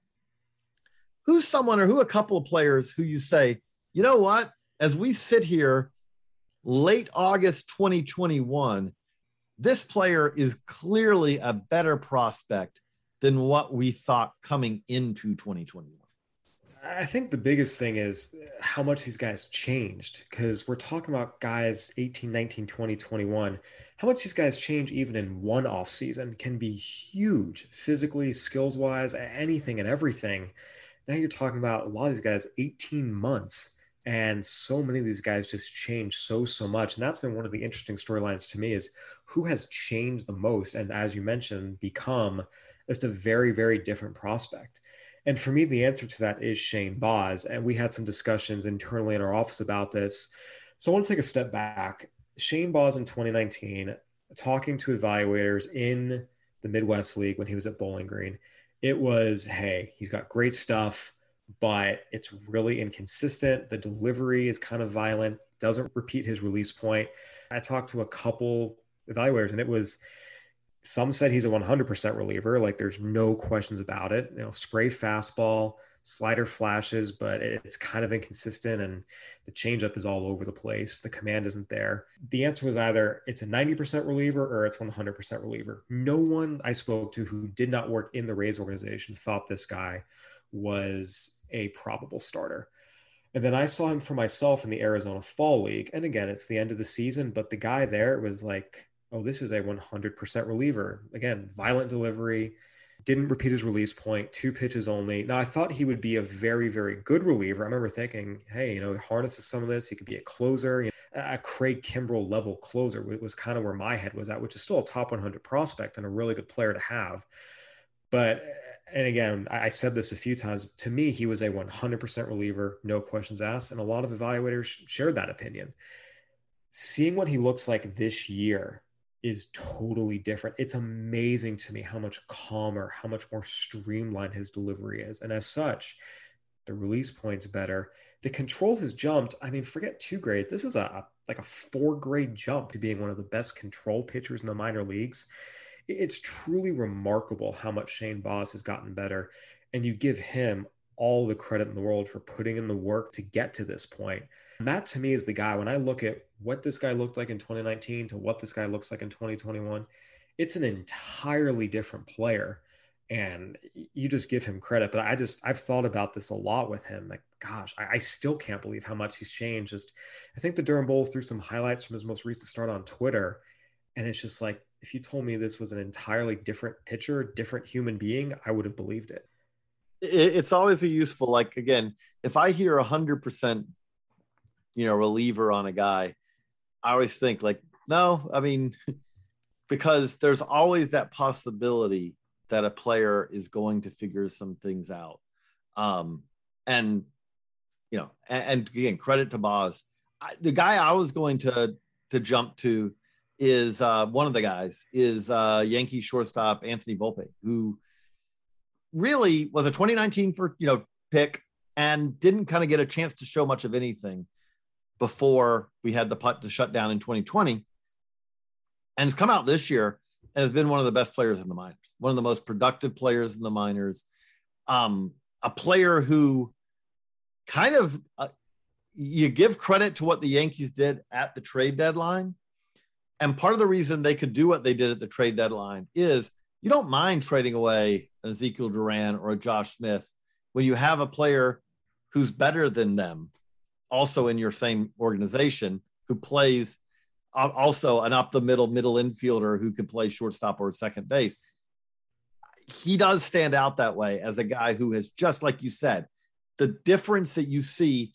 who's someone or who a couple of players who you say, you know what, as we sit here late August twenty twenty-one, this player is clearly a better prospect than what we thought coming into twenty twenty-one? I think the biggest thing is how much these guys changed, because we're talking about guys eighteen, nineteen, twenty, twenty-one. How much these guys change even in one off season can be huge, physically, skills wise, anything and everything. Now you're talking about a lot of these guys, eighteen months. And so many of these guys just change so, so much. And that's been one of the interesting storylines to me, is who has changed the most. And as you mentioned, become just a very, very different prospect. And for me, the answer to that is Shane Baz. And we had some discussions internally in our office about this. So I want to take a step back. Shane Baz in twenty nineteen, talking to evaluators in the Midwest League when he was at Bowling Green, it was, hey, he's got great stuff, but it's really inconsistent. The delivery is kind of violent, doesn't repeat his release point. I talked to a couple evaluators, and it was, some said he's a one hundred percent reliever. Like, there's no questions about it. You know, spray fastball, slider flashes, but it's kind of inconsistent, and the changeup is all over the place. The command isn't there. The answer was either it's a ninety percent reliever or it's one hundred percent reliever. No one I spoke to who did not work in the Rays organization thought this guy was a probable starter. And then I saw him for myself in the Arizona Fall League. And again, it's the end of the season, but the guy there was like, oh, this is a one hundred percent reliever. Again, violent delivery, didn't repeat his release point, two pitches only. Now, I thought he would be a very, very good reliever. I remember thinking, hey, you know, he harnesses some of this. He could be a closer, you know, a Craig Kimbrell level closer was kind of where my head was at, which is still a top one hundred prospect and a really good player to have. But, and again, I said this a few times, to me, he was a one hundred percent reliever, no questions asked. And a lot of evaluators shared that opinion. Seeing what he looks like this year is totally different. It's amazing to me how much calmer, how much more streamlined his delivery is. And as such, the release point's better. The control has jumped. I mean, forget two grades. This is a like a four grade jump to being one of the best control pitchers in the minor leagues. It's truly remarkable how much Shane Baz has gotten better. And you give him all the credit in the world for putting in the work to get to this point. And that to me is the guy. When I look at what this guy looked like in twenty nineteen to what this guy looks like in twenty twenty-one, it's an entirely different player. And you just give him credit. But I just, I've thought about this a lot with him. Like, gosh, I, I still can't believe how much he's changed. Just, I think the Durham Bulls threw some highlights from his most recent start on Twitter. And it's just like, if you told me this was an entirely different pitcher, different human being, I would have believed it. It's always a useful, like, again, if I hear a hundred percent, you know, reliever on a guy, I always think like, no, I mean, because there's always that possibility that a player is going to figure some things out. Um, and, you know, and, and again, credit to Baz. I, the guy I was going to, to jump to is uh, one of the guys is uh, Yankee shortstop Anthony Volpe, who really was a twenty nineteen for, you know, pick and didn't kind of get a chance to show much of anything before we had the putt to shut down in twenty twenty. and has come out this year and has been one of the best players in the minors, one of the most productive players in the minors. Um, a player who kind of, uh, you give credit to what the Yankees did at the trade deadline. And part of the reason they could do what they did at the trade deadline is you don't mind trading away an Ezekiel Duran or a Josh Smith when you have a player who's better than them also in your same organization, who plays also an up the middle, middle infielder who could play shortstop or second base. He does stand out that way as a guy who has, just like you said, the difference that you see.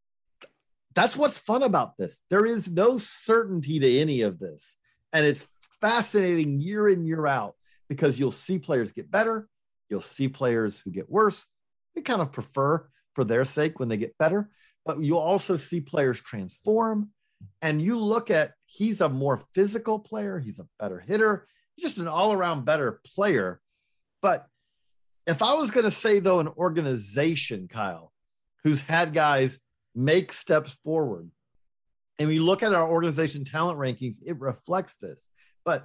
That's what's fun about this. There is no certainty to any of this. And it's fascinating year in, year out, because you'll see players get better. You'll see players who get worse. We kind of prefer for their sake when they get better, but you'll also see players transform. And you look at, he's a more physical player. He's a better hitter. He's just an all-around better player. But if I was going to say, though, an organization, Kyle, who's had guys make steps forward, and we look at our organization talent rankings, it reflects this. But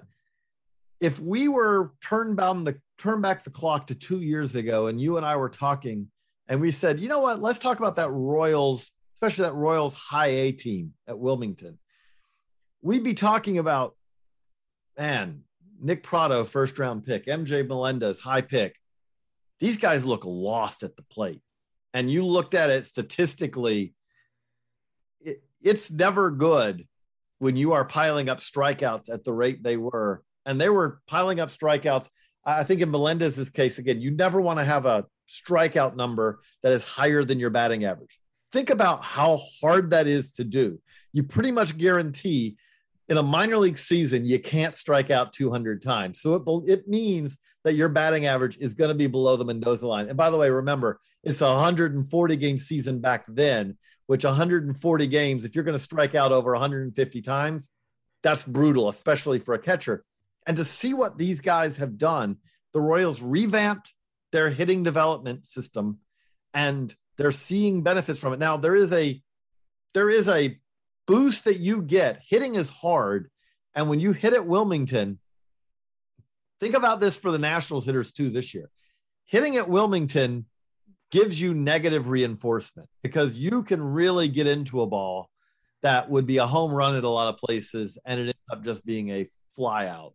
if we were turned down the turn back the clock to two years ago, and you and I were talking, and we said, you know what, let's talk about that Royals, especially that Royals high A team at Wilmington, we'd be talking about, man, Nick Pratto, first round pick, M J Melendez, high pick. These guys look lost at the plate. And you looked at it statistically, it, it's never good when you are piling up strikeouts at the rate they were. And they were piling up strikeouts. I think in Melendez's case, again, you never want to have a strikeout number that is higher than your batting average. Think about how hard that is to do. You pretty much guarantee in a minor league season, you can't strike out two hundred times. So it, it means that your batting average is going to be below the Mendoza line. And by the way, remember, it's a one hundred forty game season back then, which one hundred forty games, if you're going to strike out over one hundred fifty times, that's brutal, especially for a catcher. And to see what these guys have done, the Royals revamped their hitting development system, and they're seeing benefits from it. Now, there is a, there is a boost that you get. Hitting is hard. And when you hit at Wilmington, think about this for the Nationals hitters too this year. Hitting at Wilmington gives you negative reinforcement, because you can really get into a ball that would be a home run at a lot of places, and it ends up just being a fly out.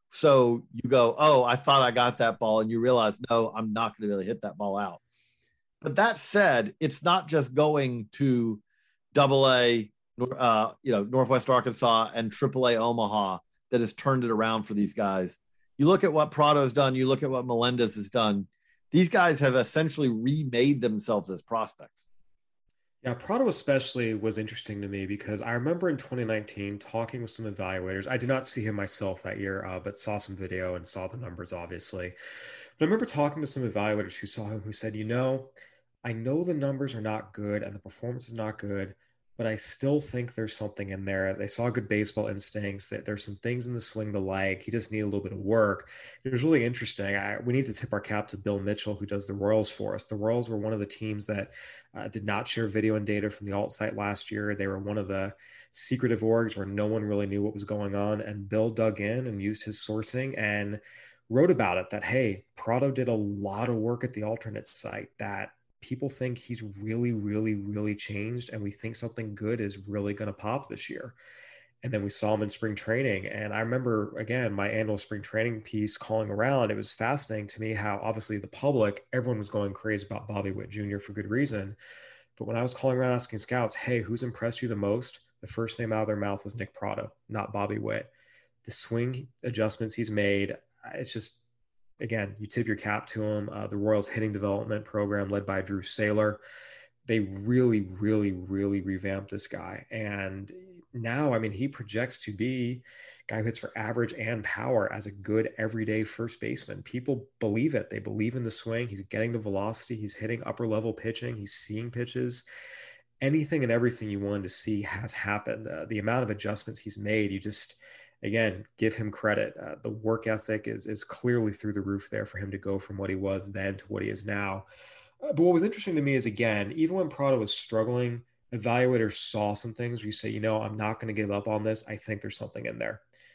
So you go, oh, I thought I got that ball, and you realize, no, I'm not going to really hit that ball out. But that said, it's not just going to double A, uh, you know, Northwest Arkansas and triple A Omaha that has turned it around for these guys. You look at what Pratto's done. You look at what Melendez has done. These guys have essentially remade themselves as prospects. Yeah, Pratto especially was interesting to me, because I remember in twenty nineteen talking with some evaluators. I did not see him myself that year, uh, but saw some video and saw the numbers, obviously. But I remember talking to some evaluators who saw him, who said, you know, I know the numbers are not good and the performance is not good, but I still think there's something in there. They saw good baseball instincts, that there's some things in the swing to like. He just needed a little bit of work. It was really interesting. I, we need to tip our cap to Bill Mitchell, who does the Royals for us. The Royals were one of the teams that uh, did not share video and data from the alt site last year. They were one of the secretive orgs where no one really knew what was going on. And Bill dug in and used his sourcing and wrote about it, that, hey, Pratto did a lot of work at the alternate site, that people think he's really, really, really changed, and we think something good is really going to pop this year. And then we saw him in spring training. And I remember, again, my annual spring training piece calling around. It was fascinating to me how obviously the public, everyone was going crazy about Bobby Witt Junior for good reason. But when I was calling around asking scouts, hey, who's impressed you the most? The first name out of their mouth was Nick Pratto, not Bobby Witt. The swing adjustments he's made, it's just, again, you tip your cap to him. Uh, the Royals hitting development program led by Drew Saylor, they really, really, really revamped this guy. And now, I mean, he projects to be a guy who hits for average and power as a good everyday first baseman. People believe it. They believe in the swing. He's getting the velocity. He's hitting upper level pitching. He's seeing pitches. Anything and everything you wanted to see has happened. Uh, the amount of adjustments he's made, you just, again, give him credit. Uh, the work ethic is is clearly through the roof there for him to go from what he was then to what he is now. Uh, but what was interesting to me is, again, even when Pratto was struggling, evaluators saw some things where you say, you know, I'm not going to give up on this. I think there's something in there.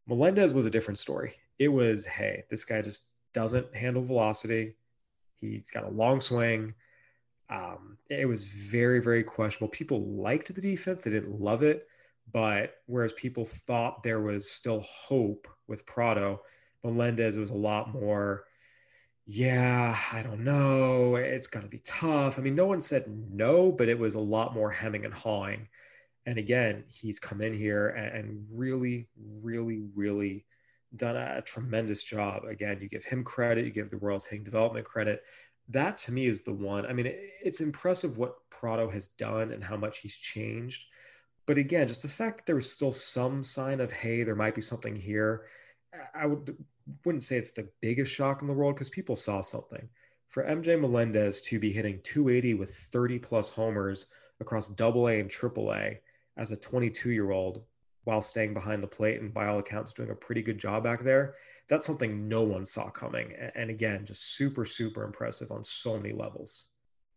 Melendez was a different story. It was, hey, this guy just doesn't handle velocity. He's got a long swing. Um, it was very, very questionable. People liked the defense. They didn't love it. But whereas people thought there was still hope with Prado, Melendez was a lot more, yeah, I don't know. It's going to be tough. I mean, no one said no, but it was a lot more hemming and hawing. And again, he's come in here and really, really, really done a tremendous job. Again, you give him credit, you give the Royals hitting development credit. That to me is the one. I mean, it's impressive what Prado has done and how much he's changed. But again, just the fact that there was still some sign of, hey, there might be something here. I would, wouldn't say it's the biggest shock in the world because people saw something. For M J Melendez to be hitting two eighty with thirty plus homers across double A and triple A as a twenty-two year old while staying behind the plate and by all accounts doing a pretty good job back there, that's something no one saw coming. And again, just super, super impressive on so many levels.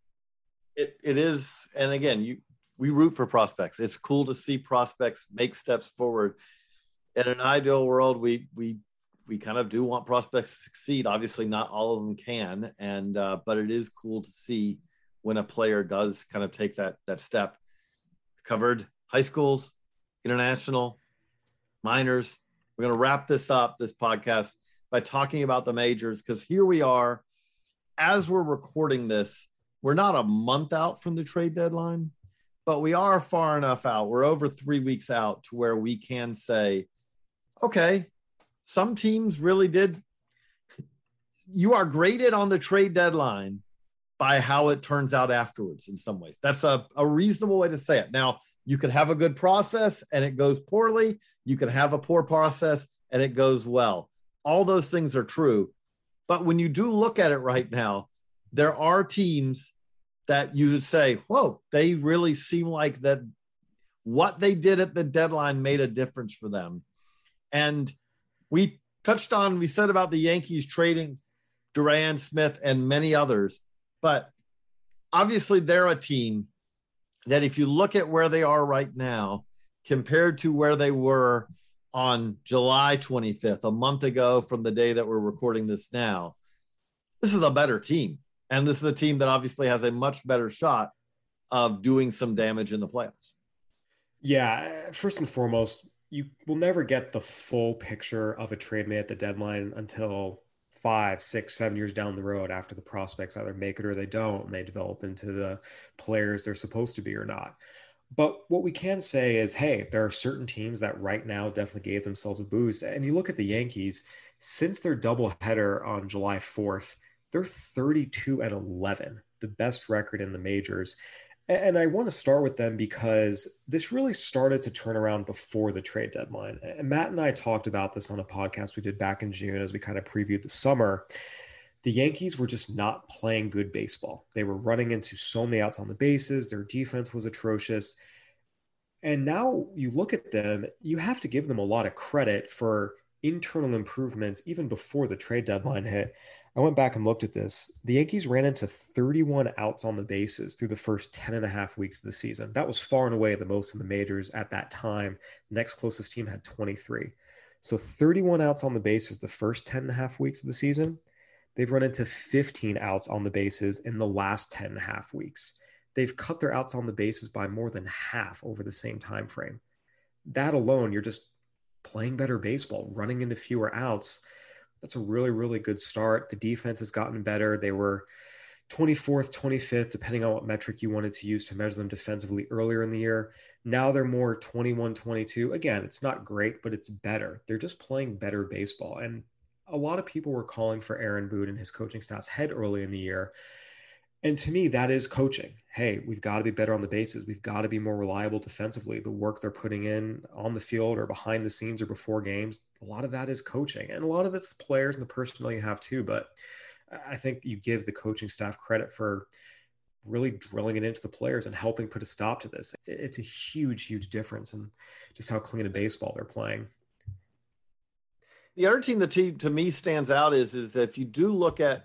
It It is. And again, you we root for prospects. It's cool to see prospects make steps forward. In an ideal world, we we we kind of do want prospects to succeed. Obviously, not all of them can, and uh, but it is cool to see when a player does kind of take that that step. Covered high schools, international, minors. We're going to wrap this up, this podcast, by talking about the majors, because here we are, as we're recording this, we're not a month out from the trade deadline, but we are far enough out. We're over three weeks out to where we can say, okay, some teams really did. You are graded on the trade deadline by how it turns out afterwards in some ways. That's a, a reasonable way to say it. Now, you could have a good process and it goes poorly. You can have a poor process and it goes well. All those things are true. But when you do look at it right now, there are teams that you would say, whoa, they really seem like that what they did at the deadline made a difference for them. And we touched on, we said about the Yankees trading Duran, Smith, and many others. But obviously they're a team that if you look at where they are right now, compared to where they were on July twenty-fifth, a month ago from the day that we're recording this now, this is a better team. And this is a team that obviously has a much better shot of doing some damage in the playoffs. Yeah, first and foremost, you will never get the full picture of a trade made at the deadline until five, six, seven years down the road after the prospects either make it or they don't, and they develop into the players they're supposed to be or not. But what we can say is, hey, there are certain teams that right now definitely gave themselves a boost. And you look at the Yankees, since their doubleheader on July fourth, they're thirty-two and eleven, the best record in the majors. And I want to start with them because this really started to turn around before the trade deadline. And Matt and I talked about this on a podcast we did back in June as we kind of previewed the summer. The Yankees were just not playing good baseball. They were running into so many outs on the bases. Their defense was atrocious. And now you look at them, you have to give them a lot of credit for internal improvements even before the trade deadline hit. I went back and looked at this. The Yankees ran into thirty-one outs on the bases through the first ten and a half weeks of the season. That was far and away the most in the majors at that time. The next closest team had twenty-three. So thirty-one outs on the bases the first ten and a half weeks of the season. They've run into fifteen outs on the bases in the last ten and a half weeks. They've cut their outs on the bases by more than half over the same time frame. That alone, you're just playing better baseball, running into fewer outs. That's a really, really good start. The defense has gotten better. They were twenty-fourth, twenty-fifth, depending on what metric you wanted to use to measure them defensively earlier in the year. Now they're more twenty-one, twenty-two. Again, it's not great, but it's better. They're just playing better baseball. And a lot of people were calling for Aaron Boone and his coaching staff's head early in the year. And to me, that is coaching. Hey, we've got to be better on the bases. We've got to be more reliable defensively. The work they're putting in on the field or behind the scenes or before games, a lot of that is coaching. And a lot of it's the players and the personnel you have too. But I think you give the coaching staff credit for really drilling it into the players and helping put a stop to this. It's a huge, huge difference in just how clean a baseball they're playing. The other team that team to me stands out is, is if you do look at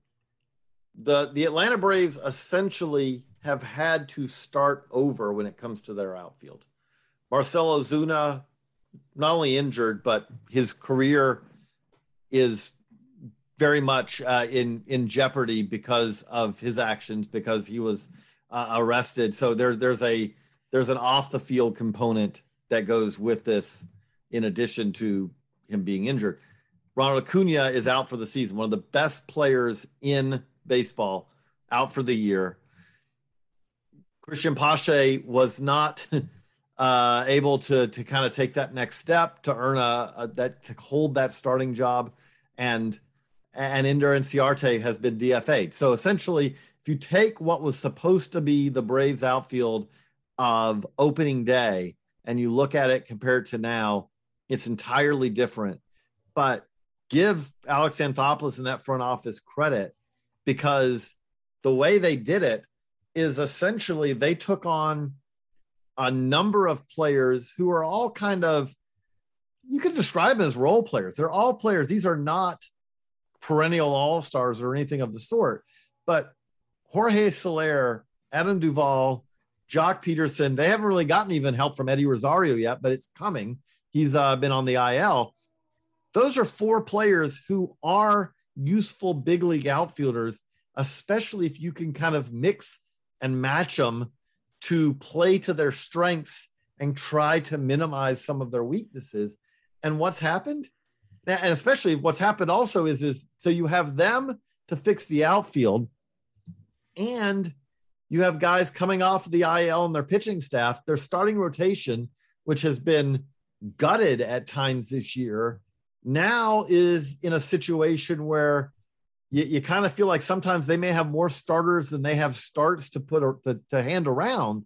the, the Atlanta Braves essentially have had to start over when it comes to their outfield. Marcell Ozuna not only injured, but his career is very much uh, in in jeopardy because of his actions, because he was uh, arrested. So there's there's a there's an off the field component that goes with this, in addition to him being injured. Ronald Acuna is out for the season, one of the best players in baseball, out for the year. Christian Pache was not uh, able to to kind of take that next step to earn a, a that to hold that starting job, and and Ender Inciarte has been D F A'd. So essentially, if you take what was supposed to be the Braves outfield of opening day and you look at it compared to now, it's entirely different. But give Alex Anthopoulos and that front office credit, because the way they did it is essentially they took on a number of players who are all kind of, you could describe them as role players. They're all players. These are not perennial all-stars or anything of the sort, but Jorge Soler, Adam Duvall, Jock Peterson, they haven't really gotten even help from Eddie Rosario yet, but it's coming. He's uh, been on the I L. Those are four players who are useful big league outfielders, especially if you can kind of mix and match them to play to their strengths and try to minimize some of their weaknesses. And what's happened, and especially what's happened also is, is so you have them to fix the outfield, and you have guys coming off of the I L and their pitching staff, their starting rotation, which has been gutted at times this year, now is in a situation where you, you kind of feel like sometimes they may have more starters than they have starts to put or, to, to hand around.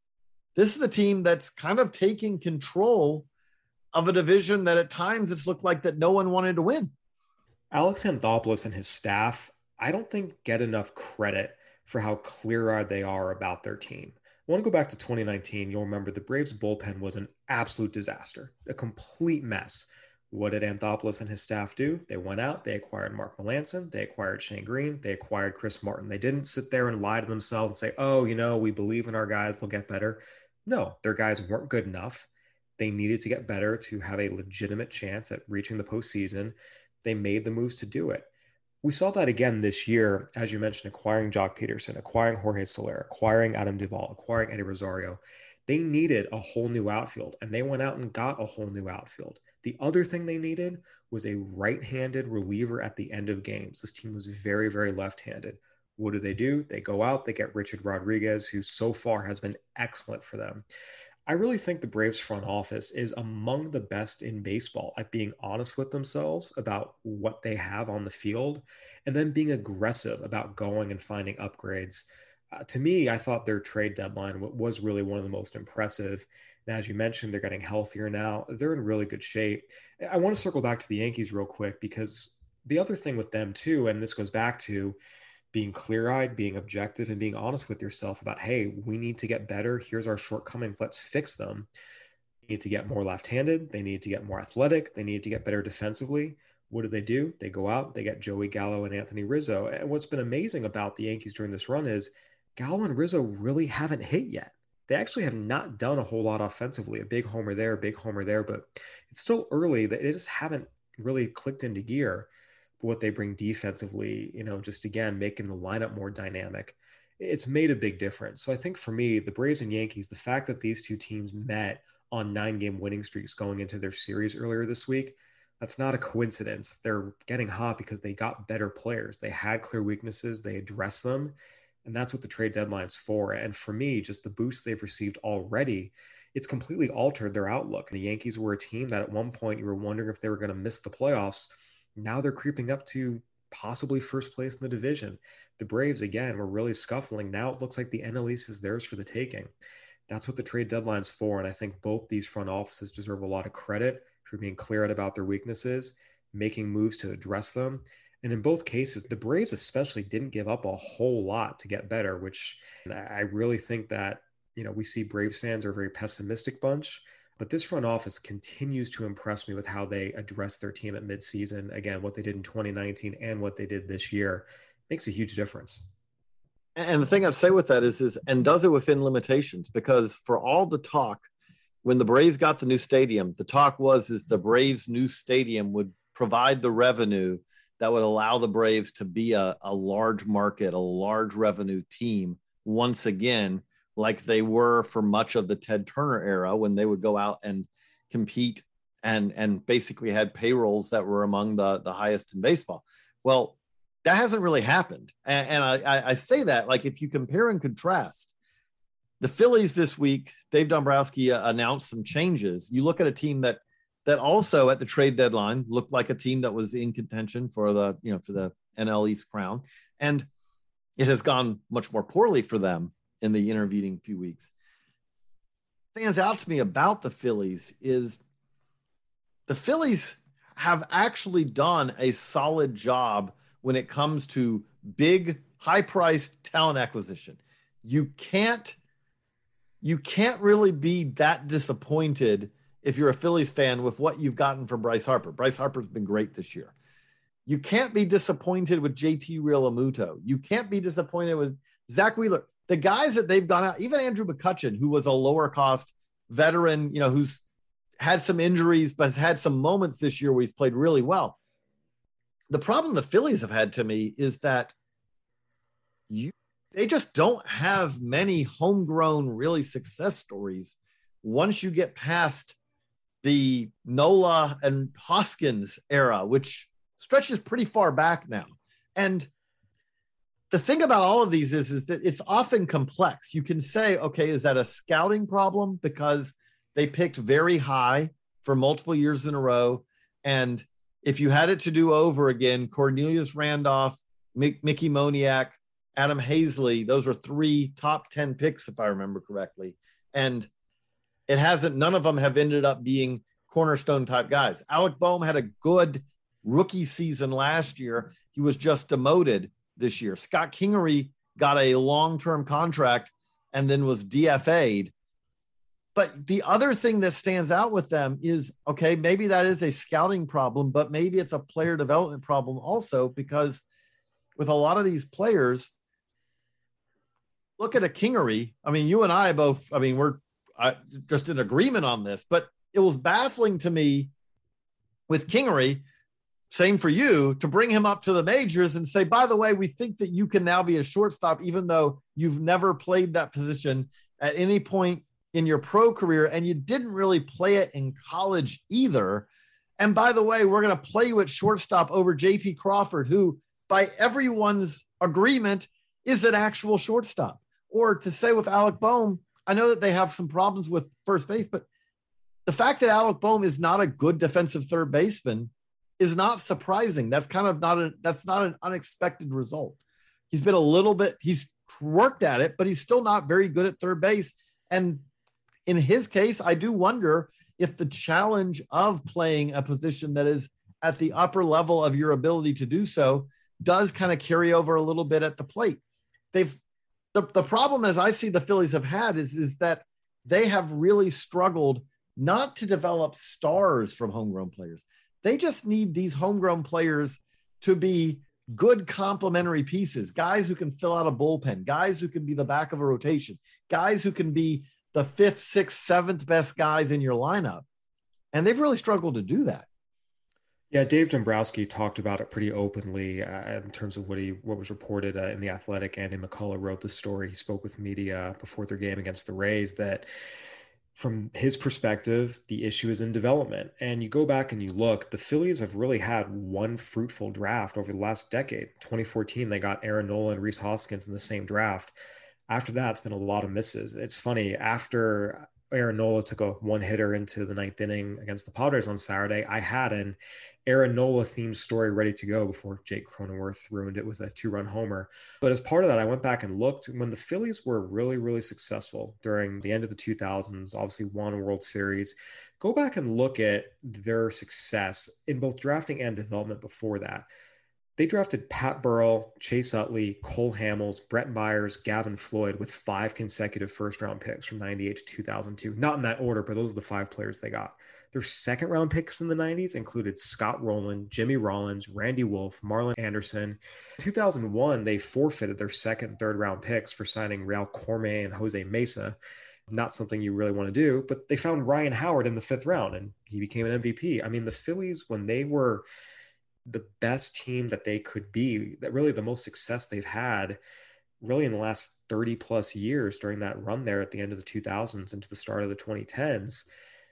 This is a team that's kind of taking control of a division that at times it's looked like that no one wanted to win. Alex Anthopoulos and his staff, I don't think get enough credit for how clear-eyed they are about their team. I want to go back to twenty nineteen. You'll remember the Braves bullpen was an absolute disaster, a complete mess. What did Anthopoulos and his staff do? They went out, they acquired Mark Melancon, they acquired Shane Green, they acquired Chris Martin. They didn't sit there and lie to themselves and say, oh, you know, we believe in our guys, they'll get better. No, their guys weren't good enough. They needed to get better to have a legitimate chance at reaching the postseason. They made the moves to do it. We saw that again this year, as you mentioned, acquiring Jock Peterson, acquiring Jorge Soler, acquiring Adam Duvall, acquiring Eddie Rosario. They needed a whole new outfield, and they went out and got a whole new outfield. The other thing they needed was a right-handed reliever at the end of games. This team was very, very left-handed. What do they do? They go out, they get Richard Rodriguez, who so far has been excellent for them. I really think the Braves front office is among the best in baseball at being honest with themselves about what they have on the field, and then being aggressive about going and finding upgrades. Uh, to me, I thought their trade deadline was really one of the most impressive. And as you mentioned, they're getting healthier now. They're in really good shape. I want to circle back to the Yankees real quick, because the other thing with them too, and this goes back to being clear-eyed, being objective, and being honest with yourself about, hey, we need to get better. Here's our shortcomings. Let's fix them. They need to get more left-handed. They need to get more athletic. They need to get better defensively. What do they do? They go out, they get Joey Gallo and Anthony Rizzo. And what's been amazing about the Yankees during this run is Gallo and Rizzo really haven't hit yet. They actually have not done a whole lot offensively. A big homer there, a big homer there, but it's still early. They just haven't really clicked into gear. But what they bring defensively, you know, just again, making the lineup more dynamic, it's made a big difference. So I think for me, the Braves and Yankees, the fact that these two teams met on nine game winning streaks going into their series earlier this week, that's not a coincidence. They're getting hot because they got better players. They had clear weaknesses. They addressed them. And that's what the trade deadline's for. And for me, just the boost they've received already, it's completely altered their outlook. And the Yankees were a team that at one point you were wondering if they were going to miss the playoffs. Now they're creeping up to possibly first place in the division. The Braves, again, were really scuffling. Now it looks like the N L East is theirs for the taking. That's what the trade deadline's for. And I think both these front offices deserve a lot of credit for being clear about their weaknesses, making moves to address them. And in both cases, the Braves especially didn't give up a whole lot to get better, which I really think that, you know, we see Braves fans are a very pessimistic bunch, but this front office continues to impress me with how they address their team at midseason. Again, what they did in twenty nineteen and what they did this year makes a huge difference. And the thing I'd say with that is, is, and does it within limitations, because for all the talk when the Braves got the new stadium, the talk was is the Braves' new stadium would provide the revenue that would allow the Braves to be a, a large market, a large revenue team once again, like they were for much of the Ted Turner era when they would go out and compete and, and basically had payrolls that were among the, the highest in baseball. Well, that hasn't really happened. And, and I, I say that, like, if you compare and contrast the Phillies this week, Dave Dombrowski announced some changes. You look at a team that that also at the trade deadline looked like a team that was in contention for the, you know, for the N L East crown. And it has gone much more poorly for them in the intervening few weeks. What stands out to me about the Phillies is the Phillies have actually done a solid job when it comes to big, high-priced talent acquisition. You can't You can't really be that disappointed if you're a Phillies fan with what you've gotten from Bryce Harper. Bryce Harper's been great this year. You can't be disappointed with J T Realmuto. You can't be disappointed with Zach Wheeler. The guys that they've gone out, even Andrew McCutchen, who was a lower cost veteran, you know, who's had some injuries, but has had some moments this year where he's played really well. The problem the Phillies have had, to me, is that you they just don't have many homegrown, really success stories once you get past the Nola and Hoskins era, which stretches pretty far back now. And the thing about all of these is, is that it's often complex. You can say, okay, is that a scouting problem because they picked very high for multiple years in a row? And if you had it to do over again, Cornelius Randolph, Mick, Mickey Moniak, Adam Hazley, those are three top ten picks, if I remember correctly. And it hasn't, none of them have ended up being cornerstone type guys. Alec Boehm had a good rookie season last year. He was just demoted this year. Scott Kingery got a long-term contract and then was D F A'd. But the other thing that stands out with them is, okay, maybe that is a scouting problem, but maybe it's a player development problem also, because with a lot of these players, look at a Kingery. I mean, you and I both, I mean, we're I, just in agreement on this, but it was baffling to me with Kingery, same for you, to bring him up to the majors and say, by the way, we think that you can now be a shortstop, even though you've never played that position at any point in your pro career, and you didn't really play it in college either. And by the way, we're going to play you at shortstop over J P Crawford, who by everyone's agreement is an actual shortstop. Or to say with Alec Boehm, I know that they have some problems with first base, but the fact that Alec Boehm is not a good defensive third baseman is not surprising. That's kind of not a, that's not an unexpected result. He's been a little bit, he's worked at it, but he's still not very good at third base. And in his case, I do wonder if the challenge of playing a position that is at the upper level of your ability to do so does kind of carry over a little bit at the plate. They've, the, the problem, as I see the Phillies have had, is, is that they have really struggled not to develop stars from homegrown players. They just need these homegrown players to be good complementary pieces, guys who can fill out a bullpen, guys who can be the back of a rotation, guys who can be the fifth, sixth, seventh best guys in your lineup. And they've really struggled to do that. Yeah, Dave Dombrowski talked about it pretty openly uh, in terms of what he what was reported uh, in The Athletic. Andy McCullough wrote the story. He spoke with media before their game against the Rays that from his perspective, the issue is in development. And you go back and you look, the Phillies have really had one fruitful draft over the last decade. twenty fourteen, they got Aaron Nola and Rhys Hoskins in the same draft. After that, it's been a lot of misses. It's funny, after Aaron Nola took a one-hitter into the ninth inning against the Padres on Saturday, I had an Aaron Nola-themed story ready to go before Jake Cronenworth ruined it with a two-run homer. But as part of that, I went back and looked. When the Phillies were really, really successful during the end of the two thousands, obviously won a World Series, go back and look at their success in both drafting and development before that. They drafted Pat Burrell, Chase Utley, Cole Hamels, Brett Myers, Gavin Floyd with five consecutive first-round picks from ninety-eight to two thousand two. Not in that order, but those are the five players they got. Their second-round picks in the nineties included Scott Rowland, Jimmy Rollins, Randy Wolf, Marlon Anderson. In two thousand one, they forfeited their second and third-round picks for signing Real Cormier and Jose Mesa. Not something you really want to do, but they found Ryan Howard in the fifth round and he became an M V P. I mean, the Phillies, when they were the best team that they could be, that really the most success they've had really in the last thirty plus years during that run there at the end of the two thousands into the start of the twenty tens,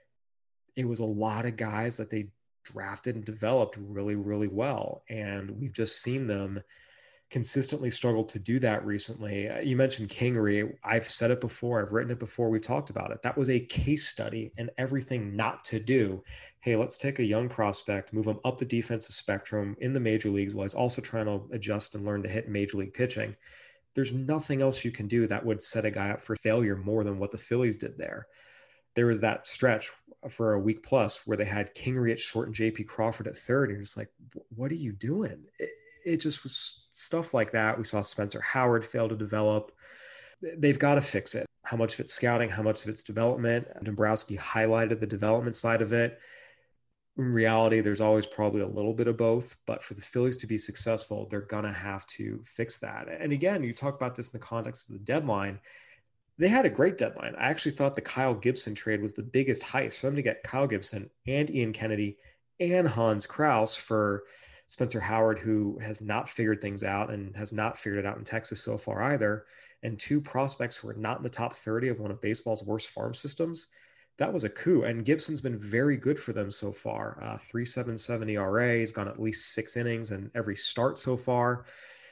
it was a lot of guys that they drafted and developed really, really well. And we've just seen them consistently struggle to do that recently. You mentioned Kingery. I've said it before. I've written it before. We've talked about it. That was a case study and everything not to do. Hey, let's take a young prospect, move him up the defensive spectrum in the major leagues while he's also trying to adjust and learn to hit major league pitching. There's nothing else you can do that would set a guy up for failure more than what the Phillies did there. There was that stretch for a week plus where they had Kingery at short and J P Crawford at third. And you're just like, what are you doing? It, it just was stuff like that. We saw Spencer Howard fail to develop. They've got to fix it. How much of it's scouting, how much of it's development. Dombrowski highlighted the development side of it. In reality, there's always probably a little bit of both, but for the Phillies to be successful, they're going to have to fix that. And again, you talk about this in the context of the deadline. They had a great deadline. I actually thought the Kyle Gibson trade was the biggest heist for them to get Kyle Gibson and Ian Kennedy and Hans Kraus for Spencer Howard, who has not figured things out and has not figured it out in Texas so far either, and two prospects who are not in the top thirty of one of baseball's worst farm systems. That was a coup. And Gibson's been very good for them so far. Uh, three point seven seven E R A. He's gone at least six innings in every start so far.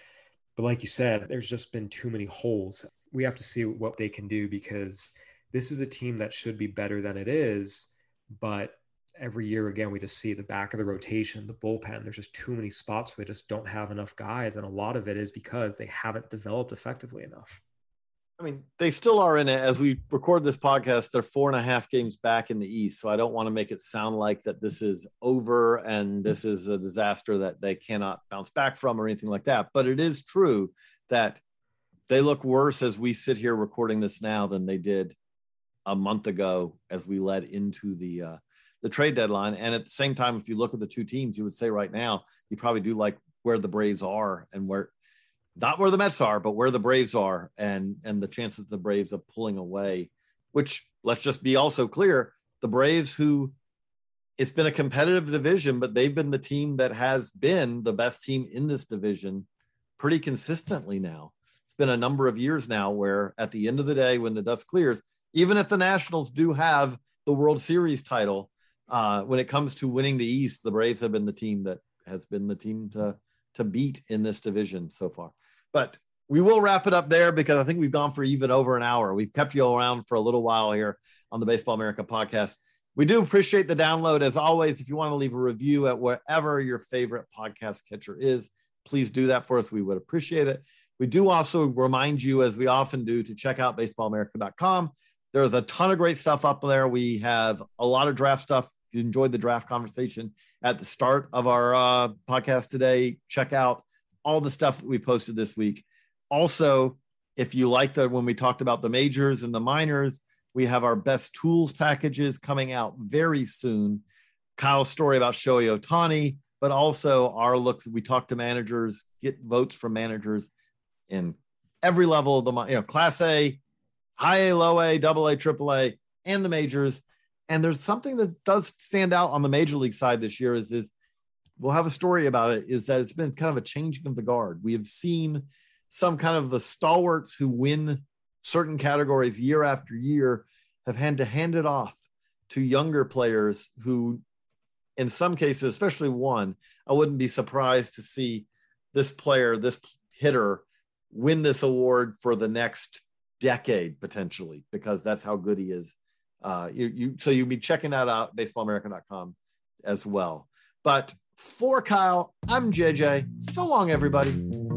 But like you said, there's just been too many holes. We have to see what they can do because this is a team that should be better than it is. But every year, again, we just see the back of the rotation, the bullpen. There's just too many spots where they just don't have enough guys. And a lot of it is because they haven't developed effectively enough. I mean, they still are in it. As we record this podcast, they're four and a half games back in the East. So I don't want to make it sound like that this is over and this is a disaster that they cannot bounce back from or anything like that. But it is true that they look worse as we sit here recording this now than they did a month ago as we led into the uh, the trade deadline. And at the same time, if you look at the two teams, you would say right now, you probably do like where the Braves are and where, not where the Mets are, but where the Braves are and, and the chances the Braves of pulling away, which let's just be also clear, the Braves who it's been a competitive division, but they've been the team that has been the best team in this division pretty consistently now. It's been a number of years now where at the end of the day, when the dust clears, even if the Nationals do have the World Series title, uh, when it comes to winning the East, the Braves have been the team that has been the team to, to beat in this division so far. But we will wrap it up there because I think we've gone for even over an hour. We've kept you around for a little while here on the Baseball America podcast. We do appreciate the download. As always, if you want to leave a review at wherever your favorite podcast catcher is, please do that for us. We would appreciate it. We do also remind you, as we often do, to check out baseball america dot com. There's a ton of great stuff up there. We have a lot of draft stuff. If you enjoyed the draft conversation at the start of our uh, podcast today, check out all the stuff that we posted this week. Also, if you like the, when we talked about the majors and the minors, we have our best tools packages coming out very soon. Kyle's story about Shohei Ohtani, but also our looks. We talk to managers, get votes from managers in every level of the, you know, class A, high A, low A, double A, triple A, and the majors. And there's something that does stand out on the major league side this year is, is we'll have a story about it, is that it's been kind of a changing of the guard. We have seen some kind of the stalwarts who win certain categories year after year have had to hand it off to younger players who, in some cases, especially one, I wouldn't be surprised to see this player, this hitter, win this award for the next decade, potentially, because that's how good he is. Uh, you, you, so you'll be checking that out, baseball america dot com as well. But for Kyle, I'm J J. So long, everybody.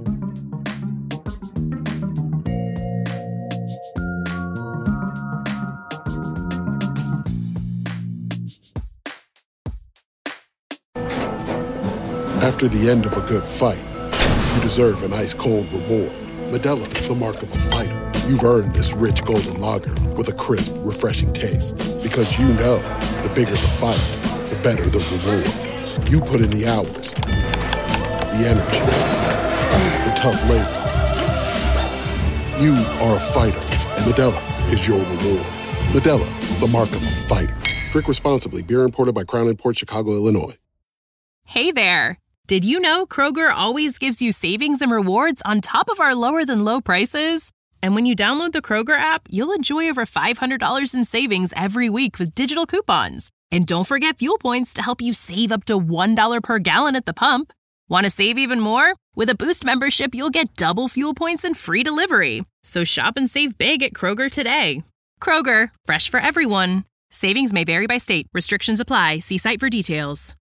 After the end of a good fight, you deserve an ice-cold reward. Modelo is the mark of a fighter. You've earned this rich golden lager with a crisp, refreshing taste. Because you know, the bigger the fight, the better the reward. You put in the hours, the energy, the tough labor. You are a fighter, and Modelo is your reward. Modelo, the mark of a fighter. Drink responsibly. Beer imported by Crown Imports, Chicago, Illinois. Hey there. Did you know Kroger always gives you savings and rewards on top of our lower than low prices? And when you download the Kroger app, you'll enjoy over five hundred dollars in savings every week with digital coupons. And don't forget fuel points to help you save up to one dollar per gallon at the pump. Want to save even more? With a Boost membership, you'll get double fuel points and free delivery. So shop and save big at Kroger today. Kroger, fresh for everyone. Savings may vary by state. Restrictions apply. See site for details.